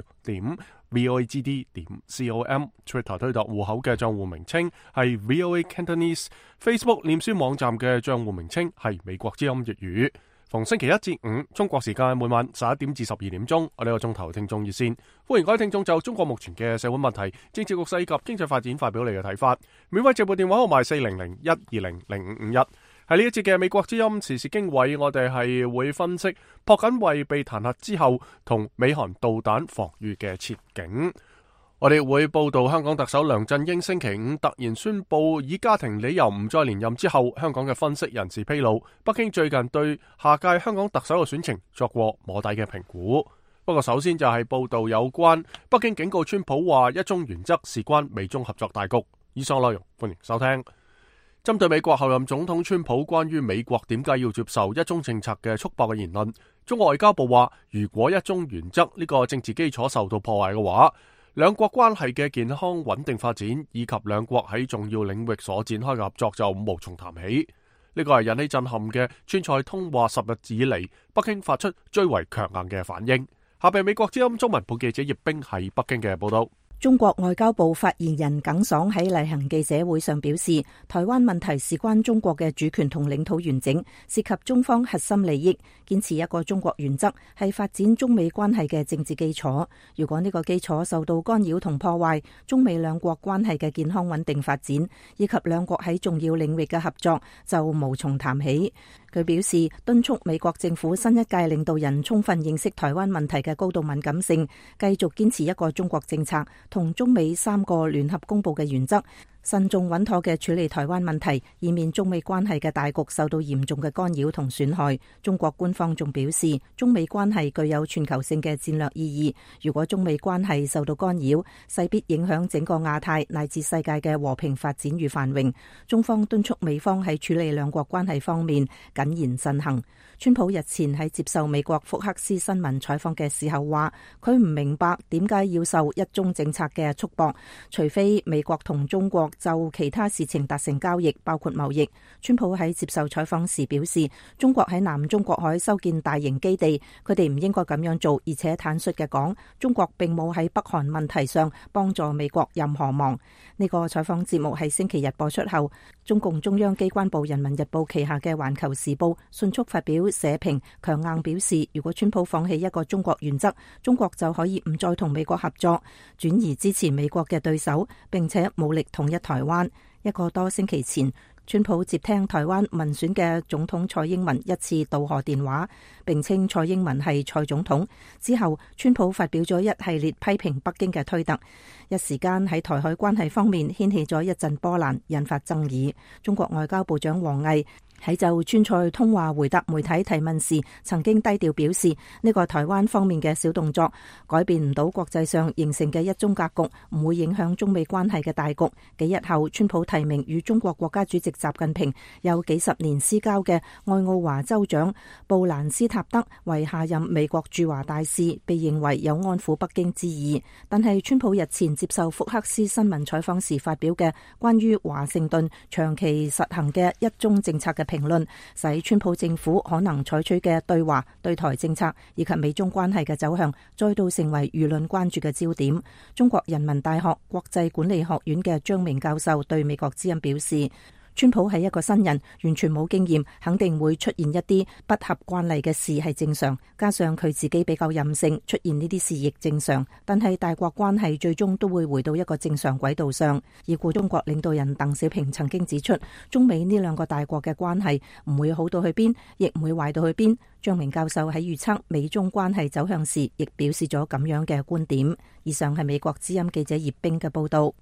[SPEAKER 1] 3w.voagd.com。 Twitter 推特戶口嘅賬戶名稱係 VOA Cantonese。 Facebook 臉書網站嘅賬戶名稱係美國之音粵語。逢星期一至五中國時間每晚11點至12點鐘，我哋有鐘頭聽眾熱線，歡迎各位聽眾就中國目前嘅社會問題、政治局勢及經濟發展發表你嘅睇法。免費直撥電話號碼400-120-0551。喺呢一節嘅美國之音時事經緯，我哋係會分析朴槿惠被彈劾之後同美韓導彈防禦嘅前景。我哋會報道香港特首梁振英星期五突然宣布以家庭理由唔再連任之後，香港嘅分析人士披露，北京最近對下屆香港特首嘅選情作過摸底嘅評估。不過首先就係報道有關北京警告川普話一中原則事關美中合作大局。以上內容歡迎收聽。針對美國候任總統川普關於美國點解要接受一中政策嘅束縛嘅言論，中國外交部話，如果一中原則呢個政治基礎受到破壞嘅話，兩國關係嘅健康穩定發展以及兩國喺重要領域所展開嘅合作就無從談起。呢個係引起震撼嘅川菜通話10日以嚟，北京發出最為強硬嘅反應。下邊美國之音中文部記者葉冰喺北京嘅報道。
[SPEAKER 7] 中國外交部發言人耿爽喺例行記者會上表示，台灣問題事關中國嘅主權同領土完整，涉及中方核心利益，堅持一個中國原則係發展中美關係嘅政治基礎。如果呢個基礎受到干擾同破壞，中美兩國關係嘅健康穩定發展，以及兩國喺重要領域嘅合作就無從談起。佢表示，敦促美國政府新一屆領導人充分認識台灣問題嘅高度敏感性，繼續堅持一個中國政策同中美3個聯合公佈嘅原則，慎重穩妥嘅處理台灣問題，以免中美關係嘅大局受到嚴重嘅干擾同損害。中國官方仲表示，中美關係具有全球性嘅戰略意義，如果中美關係受到干擾，勢必影響整個亞太乃至世界嘅和平發展與繁榮。中方敦促美方喺處理兩國關係方面謹言慎行。川普日前喺接受美國福克斯新聞採訪嘅時候話，佢唔明白點解要受一中政策嘅束縛，除非美國同中國就其他事情達成交易，包括貿易。川普喺接受採訪時表示，中國喺南中國海修建大型基地，佢哋唔應該咁樣做，而且坦率嘅講，中國並冇喺北韓問題上幫助美國任何忙。呢個採訪節目喺星期日播出後，中共中央機關報人民日報旗下嘅環球時報迅速發表社評，強硬表示，如果川普放棄一個中國原則，中國就可以唔再同美國合作，轉而支持美國嘅對手，並且武力統一台灣。一個多星期前，川普接聽台灣民選嘅總統蔡英文一次渡河電話，並稱蔡英文係蔡總統。之後，川普發表咗一系列批評北京嘅推特，一時間喺台海關係方面掀起咗一陣波瀾，引發爭議。中國外交部長王毅喺就川菜通話回答媒體提問時，曾經低調表示呢個台灣方面嘅小動作改變唔到國際上形成嘅一中格局，唔會影響中美關係嘅大局。幾日後，川普提名與中國國家主席習近平有幾十年私交嘅愛奧華州長布蘭斯塔德為下任美國駐華大使，被認為有安撫北京之意。但係川普日前接受福克斯新聞採訪時發表嘅關於華盛頓長期實行嘅一中政策嘅評論，使川普政府可能採取嘅對華對台政策以及美中關係嘅走向再度成為輿論關注嘅焦點。中國人民大學國際管理學院嘅張明教授對美國之音表示，川普係一個新人，完全冇經驗，肯定會出現一啲不合慣例嘅事係正常，加上佢自己比較任性，出現呢啲事亦正常。但係大國關係最終都會回到一個正常軌道上。已故中國領導人鄧小平曾經指出，中美呢兩個大國嘅關係唔會好到去邊，亦唔會壞到去邊。張明教授喺預測美中關係走向時，亦表示咗咁樣嘅觀點。以上係美國之音記者葉冰嘅報道。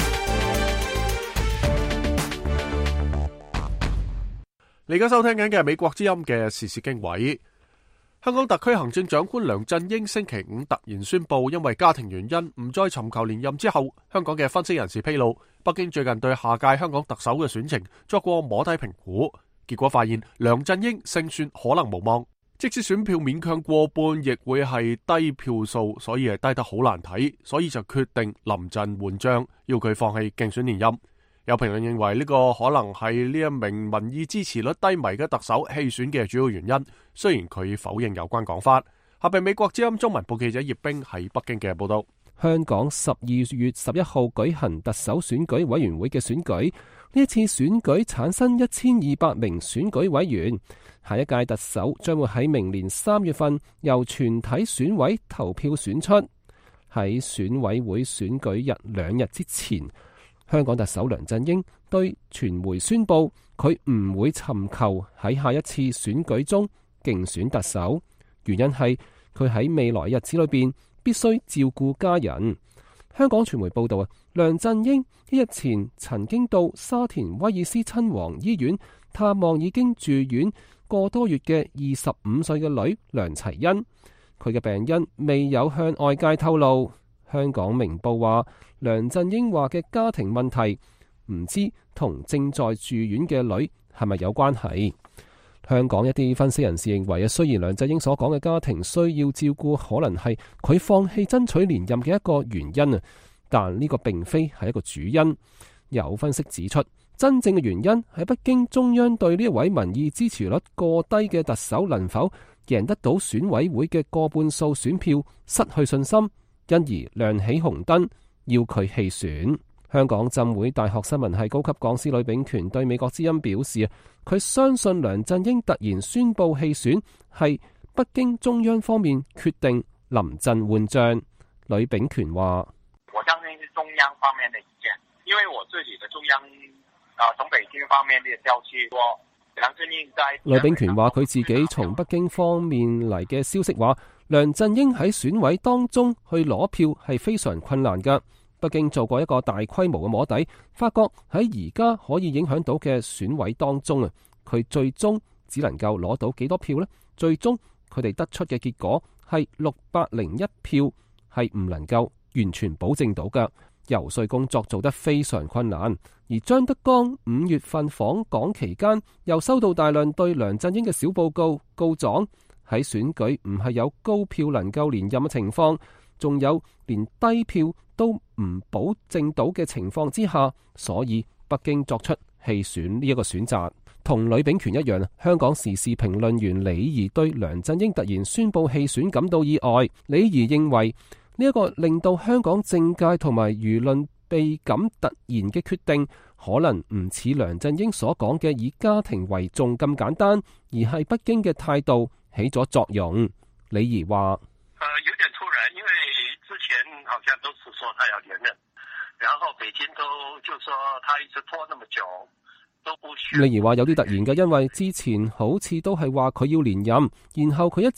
[SPEAKER 1] 你而家收聽緊嘅係美國之音嘅時事經緯。香港特區行政長官梁振英星期五突然宣布，因為家庭原因唔再尋求連任之後，香港嘅分析人士披露，北京最近對下屆香港特首嘅選情作過摸底評估，結果發現梁振英勝算可能無望，即使選票勉強過半，亦會係低票數，所以係低得好難睇，所以就決定臨陣換將，要佢放棄競選連任。有評論認為呢個可能係呢一名民意支持率低迷嘅特首棄選嘅主要原因，雖然佢否認有關講法。下邊美國之音中文部記者葉冰喺北京嘅報道。
[SPEAKER 11] 香港12月11號舉行特首選舉委員會嘅選舉，呢一次選舉產生1200名選舉委員，下一屆特首將會喺明年3月份由全體選委投票選出。喺選委會選舉日2日之前，香港特首梁振英對傳媒宣布，佢唔會尋求喺下一次選舉中競選特首，原因係佢喺未來日子裏邊必須照顧家人。香港傳媒報道梁振英一日前曾經到沙田威爾斯親王醫院探望已經住院個多月嘅25歲嘅女梁齊欣，佢嘅病因未有向外界透露。香港明報話，梁振英話嘅家庭問題唔知同正在住院嘅女係咪有關係。香港一啲分析人士認為，雖然梁振英所講嘅家庭需要照顧可能係佢放棄爭取連任嘅一個原因，但呢個並非係一個主因。有分析指出，真正嘅原因係北京中央對呢一位民意支持率過低嘅特首能否贏得到選委會嘅過半數選票失去信心，因而亮起紅燈，要佢棄選。香港浸會大學新聞系高級講師呂秉權對美國之音表示，佢相信梁振英突然宣布棄選係北京中央方面決定臨陣換將。呂秉權話：
[SPEAKER 12] 我相信是中央方面的意見，因為我自己的中央從北京方面的消息說，梁振英在。
[SPEAKER 11] 呂秉權話佢自己從北京方面嚟嘅消息話，梁振英喺選委當中去攞票係非常困難㗎。北京做過一個大規模嘅摸底，發覺喺而家可以影響到嘅選委當中佢最終只能夠攞到幾多票呢？最終佢哋得出嘅結果係601票，係唔能夠完全保證到㗎。游說工作做得非常困難，而張德江5月份訪港期間，又收到大量對梁振英嘅小報告，告狀喺選舉唔係有高票能夠連任嘅情況，仲有連低票都唔保證到嘅情況之下，所以北京作出棄選呢一個選擇。同呂秉權一樣，香港時事評論員李儀對梁振英突然宣布棄選感到意外。李儀認為呢一個令到香港政界同埋輿論倍感突然嘅決定，可能唔似梁振英所講嘅以家庭為重咁簡單，而係北京嘅態度起咗作用。李儀話：
[SPEAKER 12] 有點突然，因為之前好像都是說他要連任，然後北京都就說他一直拖那麼久都不選。
[SPEAKER 11] 李儀話有啲突然嘅，因為之前好似都係話佢要連任，然後佢一直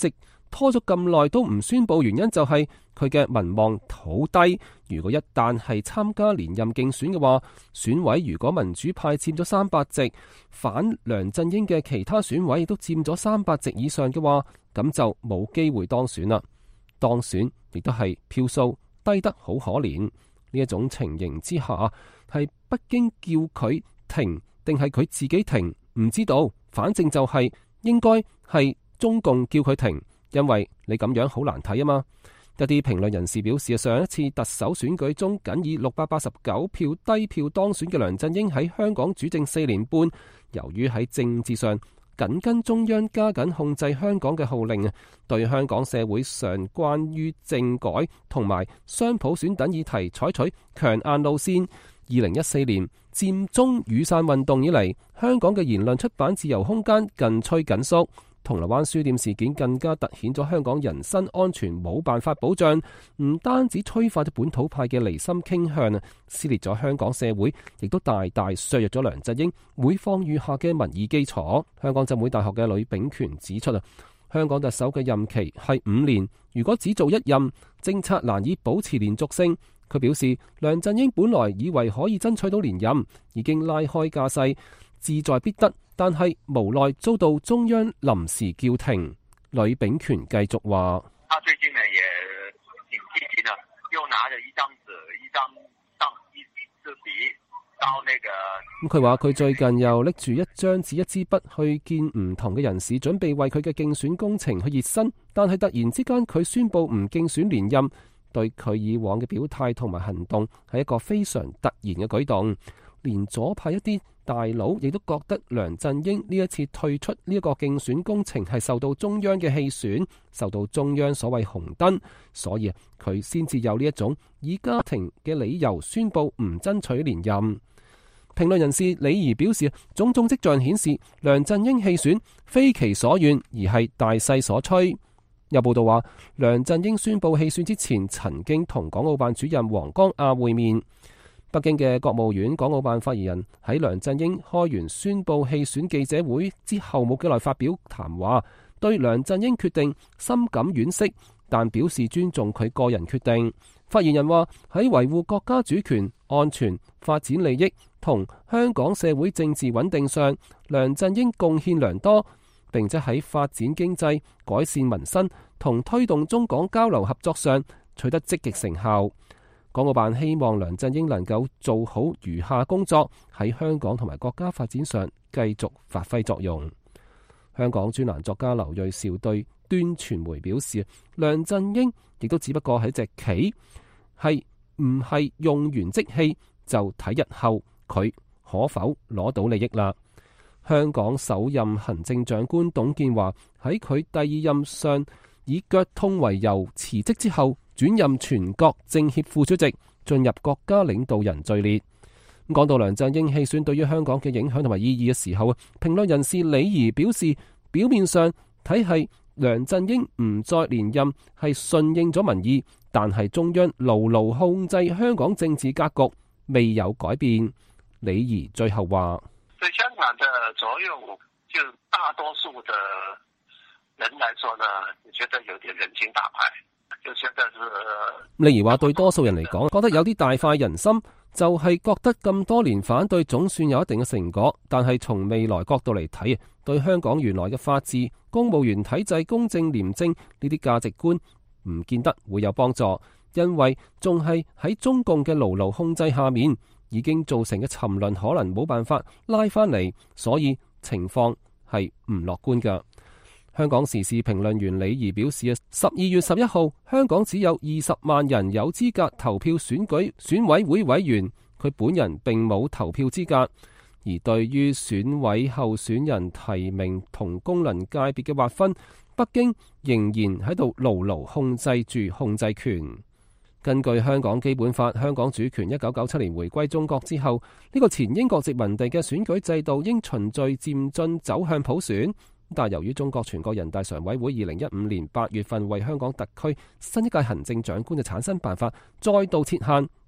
[SPEAKER 11] 拖咗咁耐都唔宣佈，原因就係佢嘅民望好低。如果一旦係參加連任競選嘅話，選委如果民主派佔咗300席，反梁振英嘅其他選委亦都佔咗300席以上嘅話，咁就冇機會當選啦。當選亦都係票數低得好可憐。呢一種情形之下，係北京叫佢停定係佢自己停，唔知道。反正就係應該係中共叫佢停，因為你咁樣好難睇啊嘛。一啲評論人士表示，上一次特首選舉中僅以689票低票當選嘅梁振英喺香港主政4年半，由於喺政治上緊跟中央加緊控制香港嘅號令，對香港社會上關於政改同埋雙普選等議題採取強硬路線。2014年佔中雨傘運動以嚟，香港嘅言論出版自由空間更趨緊縮。銅鑼灣書店事件更加凸顯咗香港人身安全冇辦法保障，唔單止催化咗本土派嘅離心傾向，撕裂咗香港社會，亦都大大削弱咗梁振英每況愈下嘅民意基礎。香港浸會大學嘅呂秉權指出，香港特首嘅任期係5年，如果只做一任，政策難以保持連續性。佢表示，梁振英本來以為可以爭取到連任，已經拉開架勢，志在必得，但係無奈遭到中央臨時叫停。呂秉權繼續話：
[SPEAKER 12] 他最近呢也挺積極的，又拿着一張紙、一支筆到那個。
[SPEAKER 11] 咁佢話佢最近又拎住一張紙、一支筆去見唔同嘅人士，準備為佢嘅競選工程去熱身，但係突然之間佢宣布唔競選連任。對佢以往嘅表態同埋行動係一個非常突然嘅舉動，連左派一啲大佬亦都覺得梁振英呢一次退出呢一個競選工程係受到中央嘅棄選，受到中央所謂紅燈，所以佢先至有呢一種以家庭嘅理由宣布唔爭取連任。評論人士李儀表示，種種跡象顯示梁振英棄選非其所願，而係大勢所趨。有報道話，梁振英宣布棄選之前，曾經同港澳辦主任黃江亞會面。北京嘅國務院港澳辦發言人喺梁振英開完宣布棄選記者會之後冇幾耐發表談話，對梁振英決定深感惋惜，但表示尊重佢個人決定。發言人話，喺維護國家主權、安全、發展利益同香港社會政治穩定上，梁振英貢獻良多，並且喺發展經濟、改善民生同推動中港交流合作上取得積極成效。港澳辦希望梁振英能夠做好餘下工作，喺香港同埋國家發展上繼續發揮作用。香港專欄作家劉銳紹對端傳媒表示，梁振英亦都只不過係隻棋，係唔係用完即棄，就睇日後佢可否攞到利益啦。香港首任行政長官董建華喺佢第二任上以腳痛為由辭職之後，轉任全國政協副主席，進入國家領導人序列。講到梁振英棄選對於香港嘅影響同埋意義嘅時候，評論人士李儀表示，表面上睇係梁振英唔再連任係順應咗民意，但係中央牢牢控制香港政治格局，未有改變。李儀最後話：
[SPEAKER 12] 對香港的左右，就大多數的人來說呢，我覺得有點人情大派。就現在是
[SPEAKER 11] 李儀話，對多數人嚟講，覺得有啲大快人心，就係覺得咁多年反對總算有一定嘅成果，但係從未來角度嚟睇，對香港原來嘅法治、公務員體制、公正廉政呢啲價值觀唔見得會有幫助，因為仲係喺中共嘅牢牢控制下面，已經造成嘅沉淪可能冇辦法拉翻嚟，所以情況係唔樂觀㗎。香港時事評論員李儀表示，12月11號香港只有20萬人有資格投票選舉選委會委員，佢本人並冇投票資格。而對於選委候選人提名同功能界別嘅劃分，北京仍然喺度牢牢控制住控制權。根據香港基本法，香港主權1997年回歸中國之後，呢個前英國殖民地嘅選舉制度應循序漸進走向普選。但由於中國全國人大常委會2015年8月份為香港特區新一屆行政長官嘅產生辦法再度設限，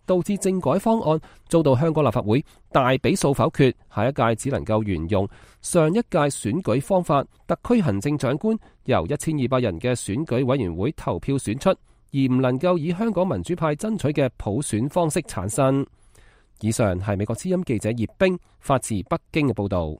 [SPEAKER 11] 導致政改方案遭到香港立法會大比數否決，下一屆只能夠沿用上一屆選舉方法，特區行政長官由1200人嘅選舉委員會投票選出，而唔能夠以香港民主派爭取嘅普選方式產生。以上係美國之音記者葉冰發自北京嘅報導。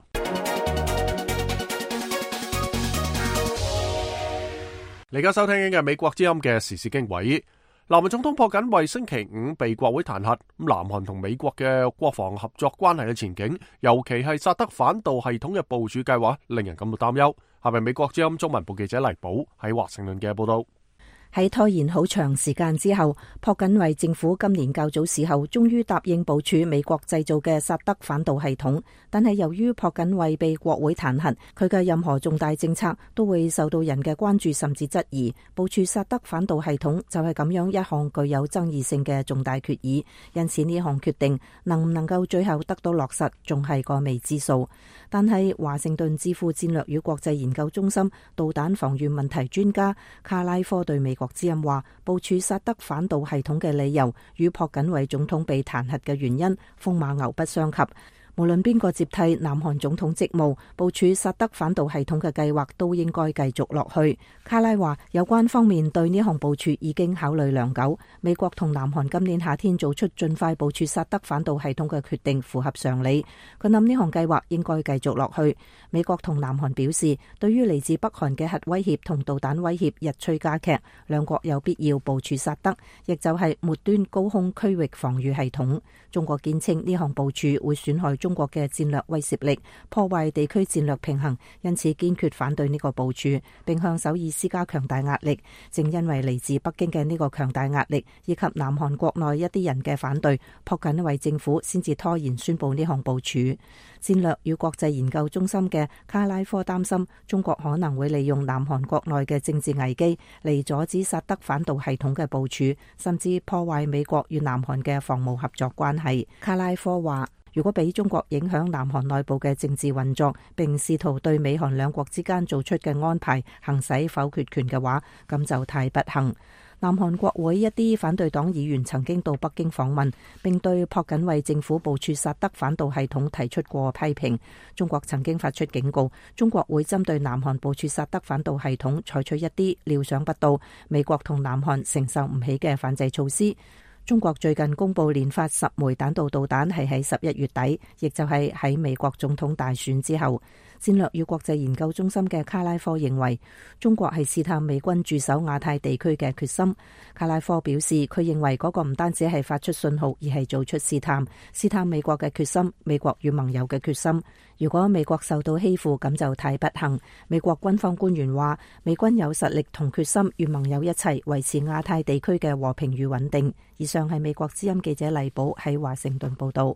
[SPEAKER 1] 你而家收聽緊嘅美國之音嘅時事經緯。南韓總統朴槿惠星期五被國會彈劾，南韓同美國嘅國防合作關係嘅前景，尤其係薩德反導系統嘅部署計劃，令人感到擔憂。下面美國之音中文部記者黎寶喺華盛頓嘅報道。
[SPEAKER 7] 喺拖延好長時間之後，朴槿惠政府今年較早時候終於答應部署美國製造嘅薩德反導系統，但係由於朴槿惠被國會彈劾，佢嘅任何重大政策都會受到人嘅關注甚至質疑。部署薩德反導系統就係咁樣一項具有爭議性嘅重大決議，因此呢項決定能唔能夠最後得到落實，仲係個未知數。但係華盛頓智庫戰略與國際研究中心導彈防禦問題專家卡拉科對美國之音話，部署薩德反導系統嘅理由與朴槿惠總統被彈劾嘅原因風馬牛不相及。無論邊個接替南韓總統職務，部署薩德反導系統嘅計劃都應該繼續落去。卡拉話，有關方面對呢項部署已經考慮良久。美國同南韓今年夏天做出盡快部署薩德反導系統嘅決定符合常理。佢諗呢項計劃應該繼續落去。美國同南韓表示，對於嚟自北韓嘅核威脅同導彈威脅日趨加劇，兩國有必要部署薩德，亦就係末端高空區域防禦系統。中國堅稱呢項部署會損害中國嘅戰略威懾力，破壞地區戰略平衡，因此堅決反對呢個部署，並向首爾施加強大壓力。正因為嚟自北京嘅呢個強大壓力，以及南韓國內一啲人嘅反對，朴槿惠政府先至拖延宣布呢項部署。戰略與國際研究中心嘅卡拉科擔心，中國可能會利用南韓國內嘅政治危機嚟阻止薩德反導系統嘅部署，甚至破壞美國與南韓嘅防務合作關係。卡拉科話，如果俾中國影響南韓內部嘅政治運作，並試圖對美韓兩國之間做出嘅安排行使否決權嘅話，咁就太不幸。南韓國會一啲反對黨議員曾經到北京訪問，並對朴槿惠政府部署薩德反導系統提出過批評。中國曾經發出警告，中國會針對南韓部署薩德反導系統採取一啲料想不到、美國同南韓承受唔起嘅反制措施。中國最近公布連發10枚彈道導彈，係喺11月底，亦就係喺美國總統大選之後。戰略與國際研究中心嘅卡拉科認為，中國係試探美軍駐守亞太地區嘅決心。卡拉科表示，佢認為嗰個唔單止係發出信號，而係做出試探美國嘅決心，美國與盟友嘅決心。如果美國受到欺負，咁就太不幸。美國軍方官員話，美軍有實力同決心與盟友一齊維持亞太地區嘅和平與穩定。以上係美國之音記者黎寶喺華盛頓報道。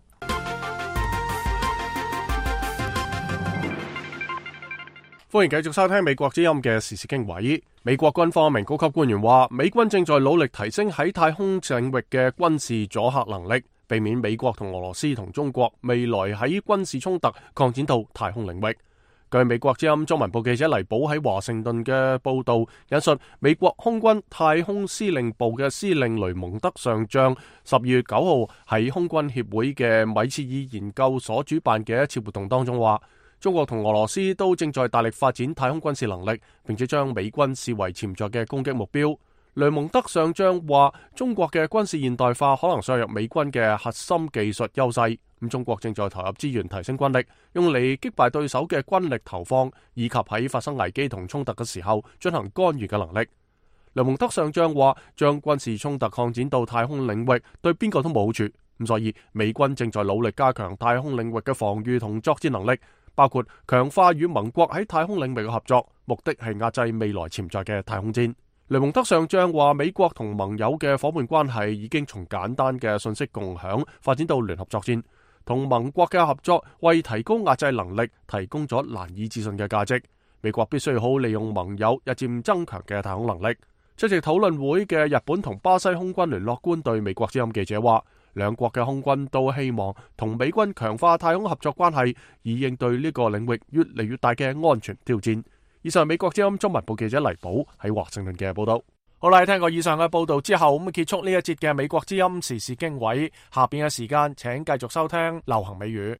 [SPEAKER 1] 歡迎繼續收聽美國之音嘅時事經緯。美國軍方一名高級官員話，美軍正在努力提升喺太空領域嘅軍事阻嚇能力，避免美國同俄羅斯同中國未來喺軍事衝突擴展到太空領域。據美國之音中文部記者黎寶喺華盛頓嘅報道引述，美國空軍太空司令部嘅司令雷蒙德上將12月9號喺空軍協會嘅米切爾研究所主辦嘅一次活動當中話，中國同俄羅斯都正在大力發展太空軍事能力，並且將美軍視為潛在嘅攻擊目標。雷蒙德上將話，中國嘅軍事現代化可能削弱美軍嘅核心技術優勢。中國正在投入資源提升軍力，用嚟擊敗對手嘅軍力投放，以及喺發生危機同衝突嘅時候進行干預嘅能力。雷蒙德上將話，將軍事衝突擴展到太空領域對邊個都冇好處。所以美軍正在努力加強太空領域嘅防禦同作戰能力，包括強化與盟國喺太空領域嘅合作，目的係壓制未來潛在嘅太空戰。雷蒙德上將話，美國同盟友嘅夥伴關係已經從簡單嘅信息共享發展到聯合作戰，同盟國嘅合作為提高壓制能力提供咗難以置信嘅價值。美國必須好好利用盟友日漸增強嘅太空能力。出席討論會嘅日本同巴西空軍聯絡官對美國之音記者話，兩國嘅空軍都希望同美軍強化太空合作關係，以應對呢個領域越嚟越大嘅安全挑戰。以上美國之音中文部記者黎寶喺華盛頓嘅報道。 好啦，聽過以上嘅報道之後，咁結束呢一節嘅美國之音時事經緯。下邊嘅時間，請繼續收聽流行美語。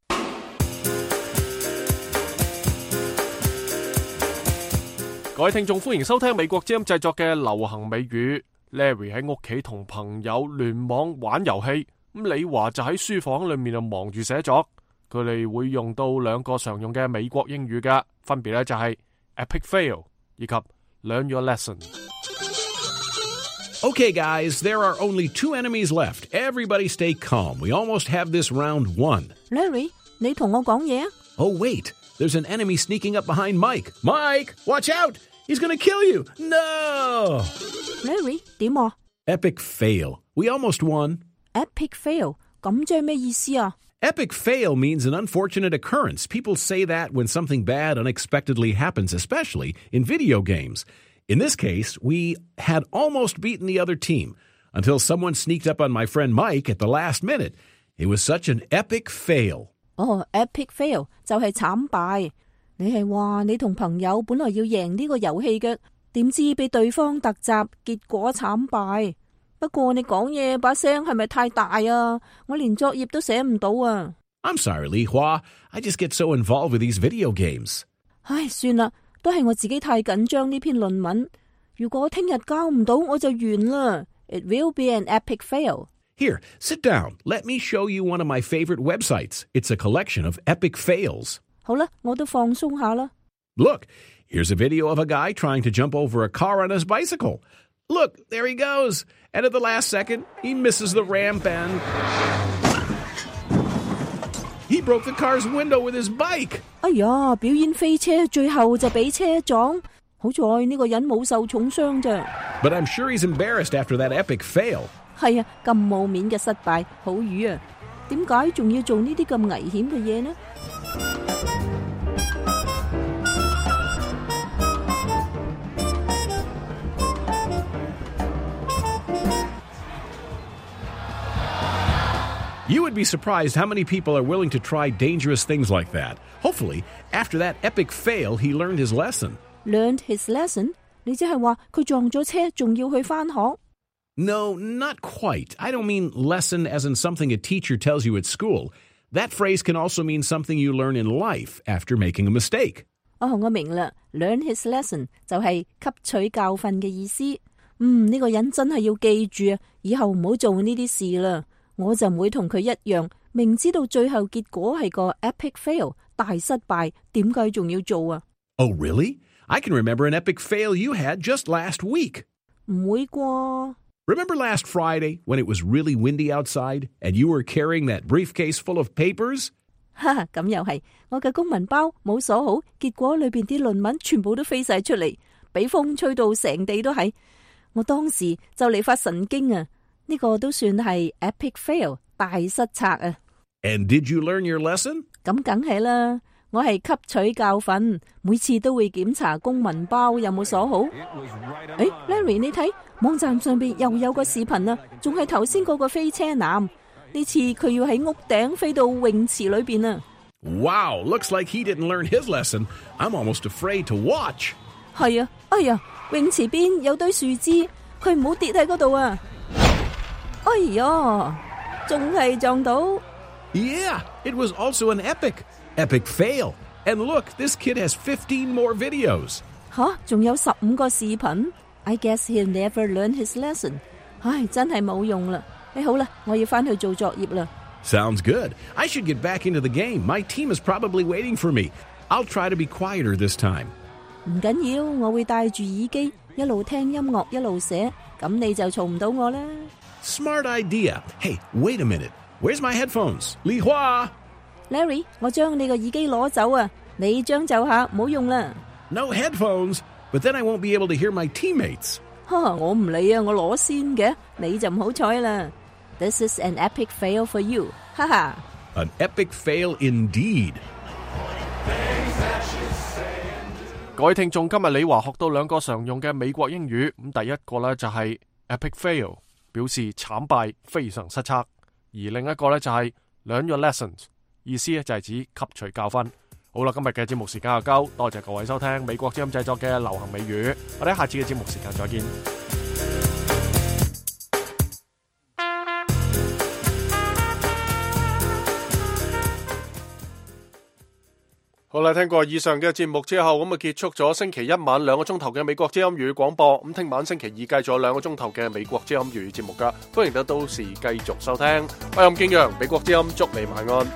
[SPEAKER 1] 各位聽眾，歡迎收聽美國之音製作嘅流行美語。Larry 喺屋企同朋友聯網玩遊戲，咁李華就喺書房裏面就忙住寫作。佢哋會用到兩個常用嘅美國英語嘅，分別咧就係 epic fail 以及 learn your lesson。Okay,
[SPEAKER 13] guys, there are only 2 enemies left. Everybody stay calm. We almost have this round won.
[SPEAKER 7] Larry, 你同我講嘢啊？
[SPEAKER 13] Oh, wait. There's an enemy sneaking up behind Mike. Mike, watch out! He's gonna kill you! No!
[SPEAKER 7] Larry, 點啊？
[SPEAKER 13] Epic fail. We almost won.
[SPEAKER 7] Epic fail? 咁即係咩意思啊？
[SPEAKER 13] Epic fail means an unfortunate occurrence. People say that when something bad unexpectedly happens, especially in video games. In this case, we had almost beaten the other team until someone sneaked up on my friend Mike at the last minute. It was such an epic fail.
[SPEAKER 7] Epic fail 就係慘敗。你係話你同朋友本來要贏呢個遊戲嘅，點知被對方突襲，結果慘敗。不過你講嘢把聲係咪太大啊？我連作業都寫唔到啊。
[SPEAKER 13] I'm sorry, Li Hua. I just get so involved with these video games.
[SPEAKER 7] 唉，算啦，都係我自己太緊張呢篇論文。如果聽日交唔到，我就完啦。It will be an epic fail.
[SPEAKER 13] Here, sit down. Let me show you one of my favorite websites. It's a collection of epic fails.
[SPEAKER 7] 好啦，我都放鬆下啦。
[SPEAKER 13] Look, here's a video of a guy trying to jump over a car on his bicycle. Look, there he goes. And at the last second, he misses the ramp and he broke the car's window with his bike.
[SPEAKER 7] 哎呀，表演飛車，最後就俾車撞。好在呢個人冇受重傷咋。
[SPEAKER 13] But I'm sure he's embarrassed after that epic fail.
[SPEAKER 7] 係啊，咁冇面嘅失敗，好瘀啊！點解仲要做呢啲咁危險嘅嘢呢？
[SPEAKER 13] You would be surprised how many people are willing to try dangerous things like that. Hopefully, after that epic fail, he learned his lesson.
[SPEAKER 7] Learned his lesson? 你即係話佢撞咗車，仲要去返學？
[SPEAKER 13] No, not quite. I don't mean lesson as in something a teacher tells you at school. That phrase can also mean something you learn in life after making a mistake.
[SPEAKER 7] 我明啦。Learn his lesson 就係吸取教訓嘅意思。呢個人真係要記住啊，以後唔好做呢啲事啦。我就唔會同佢一樣，明知道最後結果係個 epic fail 大失敗，點解仲要做啊？
[SPEAKER 13] Oh, really? I can remember an epic fail you had just last week.
[SPEAKER 7] 唔會啩？
[SPEAKER 13] Remember last Friday when it was really windy outside and you were carrying that briefcase full of papers?
[SPEAKER 7] 哈，咁又係，我嘅公文包冇鎖好，結果裏邊啲論文全部都飛晒出嚟，俾風吹到成地都係。我當時就嚟發神經啊！呢個都算係 epic fail 大失策啊！
[SPEAKER 13] And did you learn your lesson?
[SPEAKER 7] 咁梗係啦，我係吸取教訓，每次都會檢查公文包有冇鎖好。Larry 你睇網站上邊又有個視頻啊，仲係頭先嗰個飛車男，呢次佢要喺屋頂飛到泳池裏邊啊！
[SPEAKER 13] Wow, looks like he didn't learn his lesson. I'm almost afraid to watch.
[SPEAKER 7] 係啊，哎呀，泳池邊有堆樹枝，佢唔好跌喺嗰度啊！哎呀，仲係撞到。
[SPEAKER 13] Yeah, it was also an epic fail. And look, this kid has 15 more videos.
[SPEAKER 7] 吓，仲有15個視頻。I guess he'll never learn his lesson. 唉，真係冇用啦。好啦，我要返去做作業啦。
[SPEAKER 13] Sounds good. I should get back into the game. My team is probably waiting for me. I'll try to be quieter this time.
[SPEAKER 7] 唔緊要，我會戴住耳機，一路聽音樂一路寫，咁你就嘈唔到我啦。
[SPEAKER 13] Smart idea. Hey, wait a minute. Where's my headphones? Li Hua!
[SPEAKER 7] Larry, 我將你個耳機攞走啊！你將就下，唔好用啦。
[SPEAKER 13] No headphones, but then I won't be able to hear my teammates.
[SPEAKER 7] 我唔理啊，我攞先嘅，你就唔好彩啦。This is an epic fail for you. 哈哈。
[SPEAKER 13] An epic fail indeed.
[SPEAKER 1] 各位聽眾，今日李華學到兩個常用嘅美國英語，咁第一個呢就係 epic fail，表示慘敗、非常失策；而另一個呢就係 learn your lessons， 意思呢就係指吸取教訓。好啦，今日嘅節目時間就夠，多謝各位收聽美國之音製作嘅流行美語，我哋下次嘅節目時間再見。 好啦，聽過以上嘅節目之後，咁啊結束咗星期一晚2個鐘頭嘅美國之音語廣播。咁聽晚星期二繼續有2個鐘頭嘅美國之音語節目噶，歡迎到時繼續收聽。我係任敬陽，美國之音祝你晚安。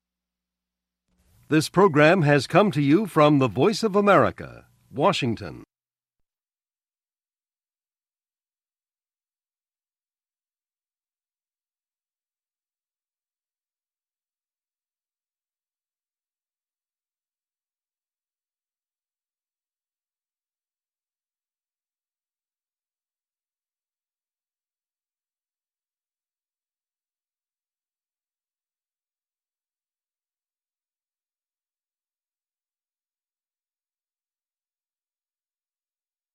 [SPEAKER 14] This program has come to you from the Voice of America, Washington.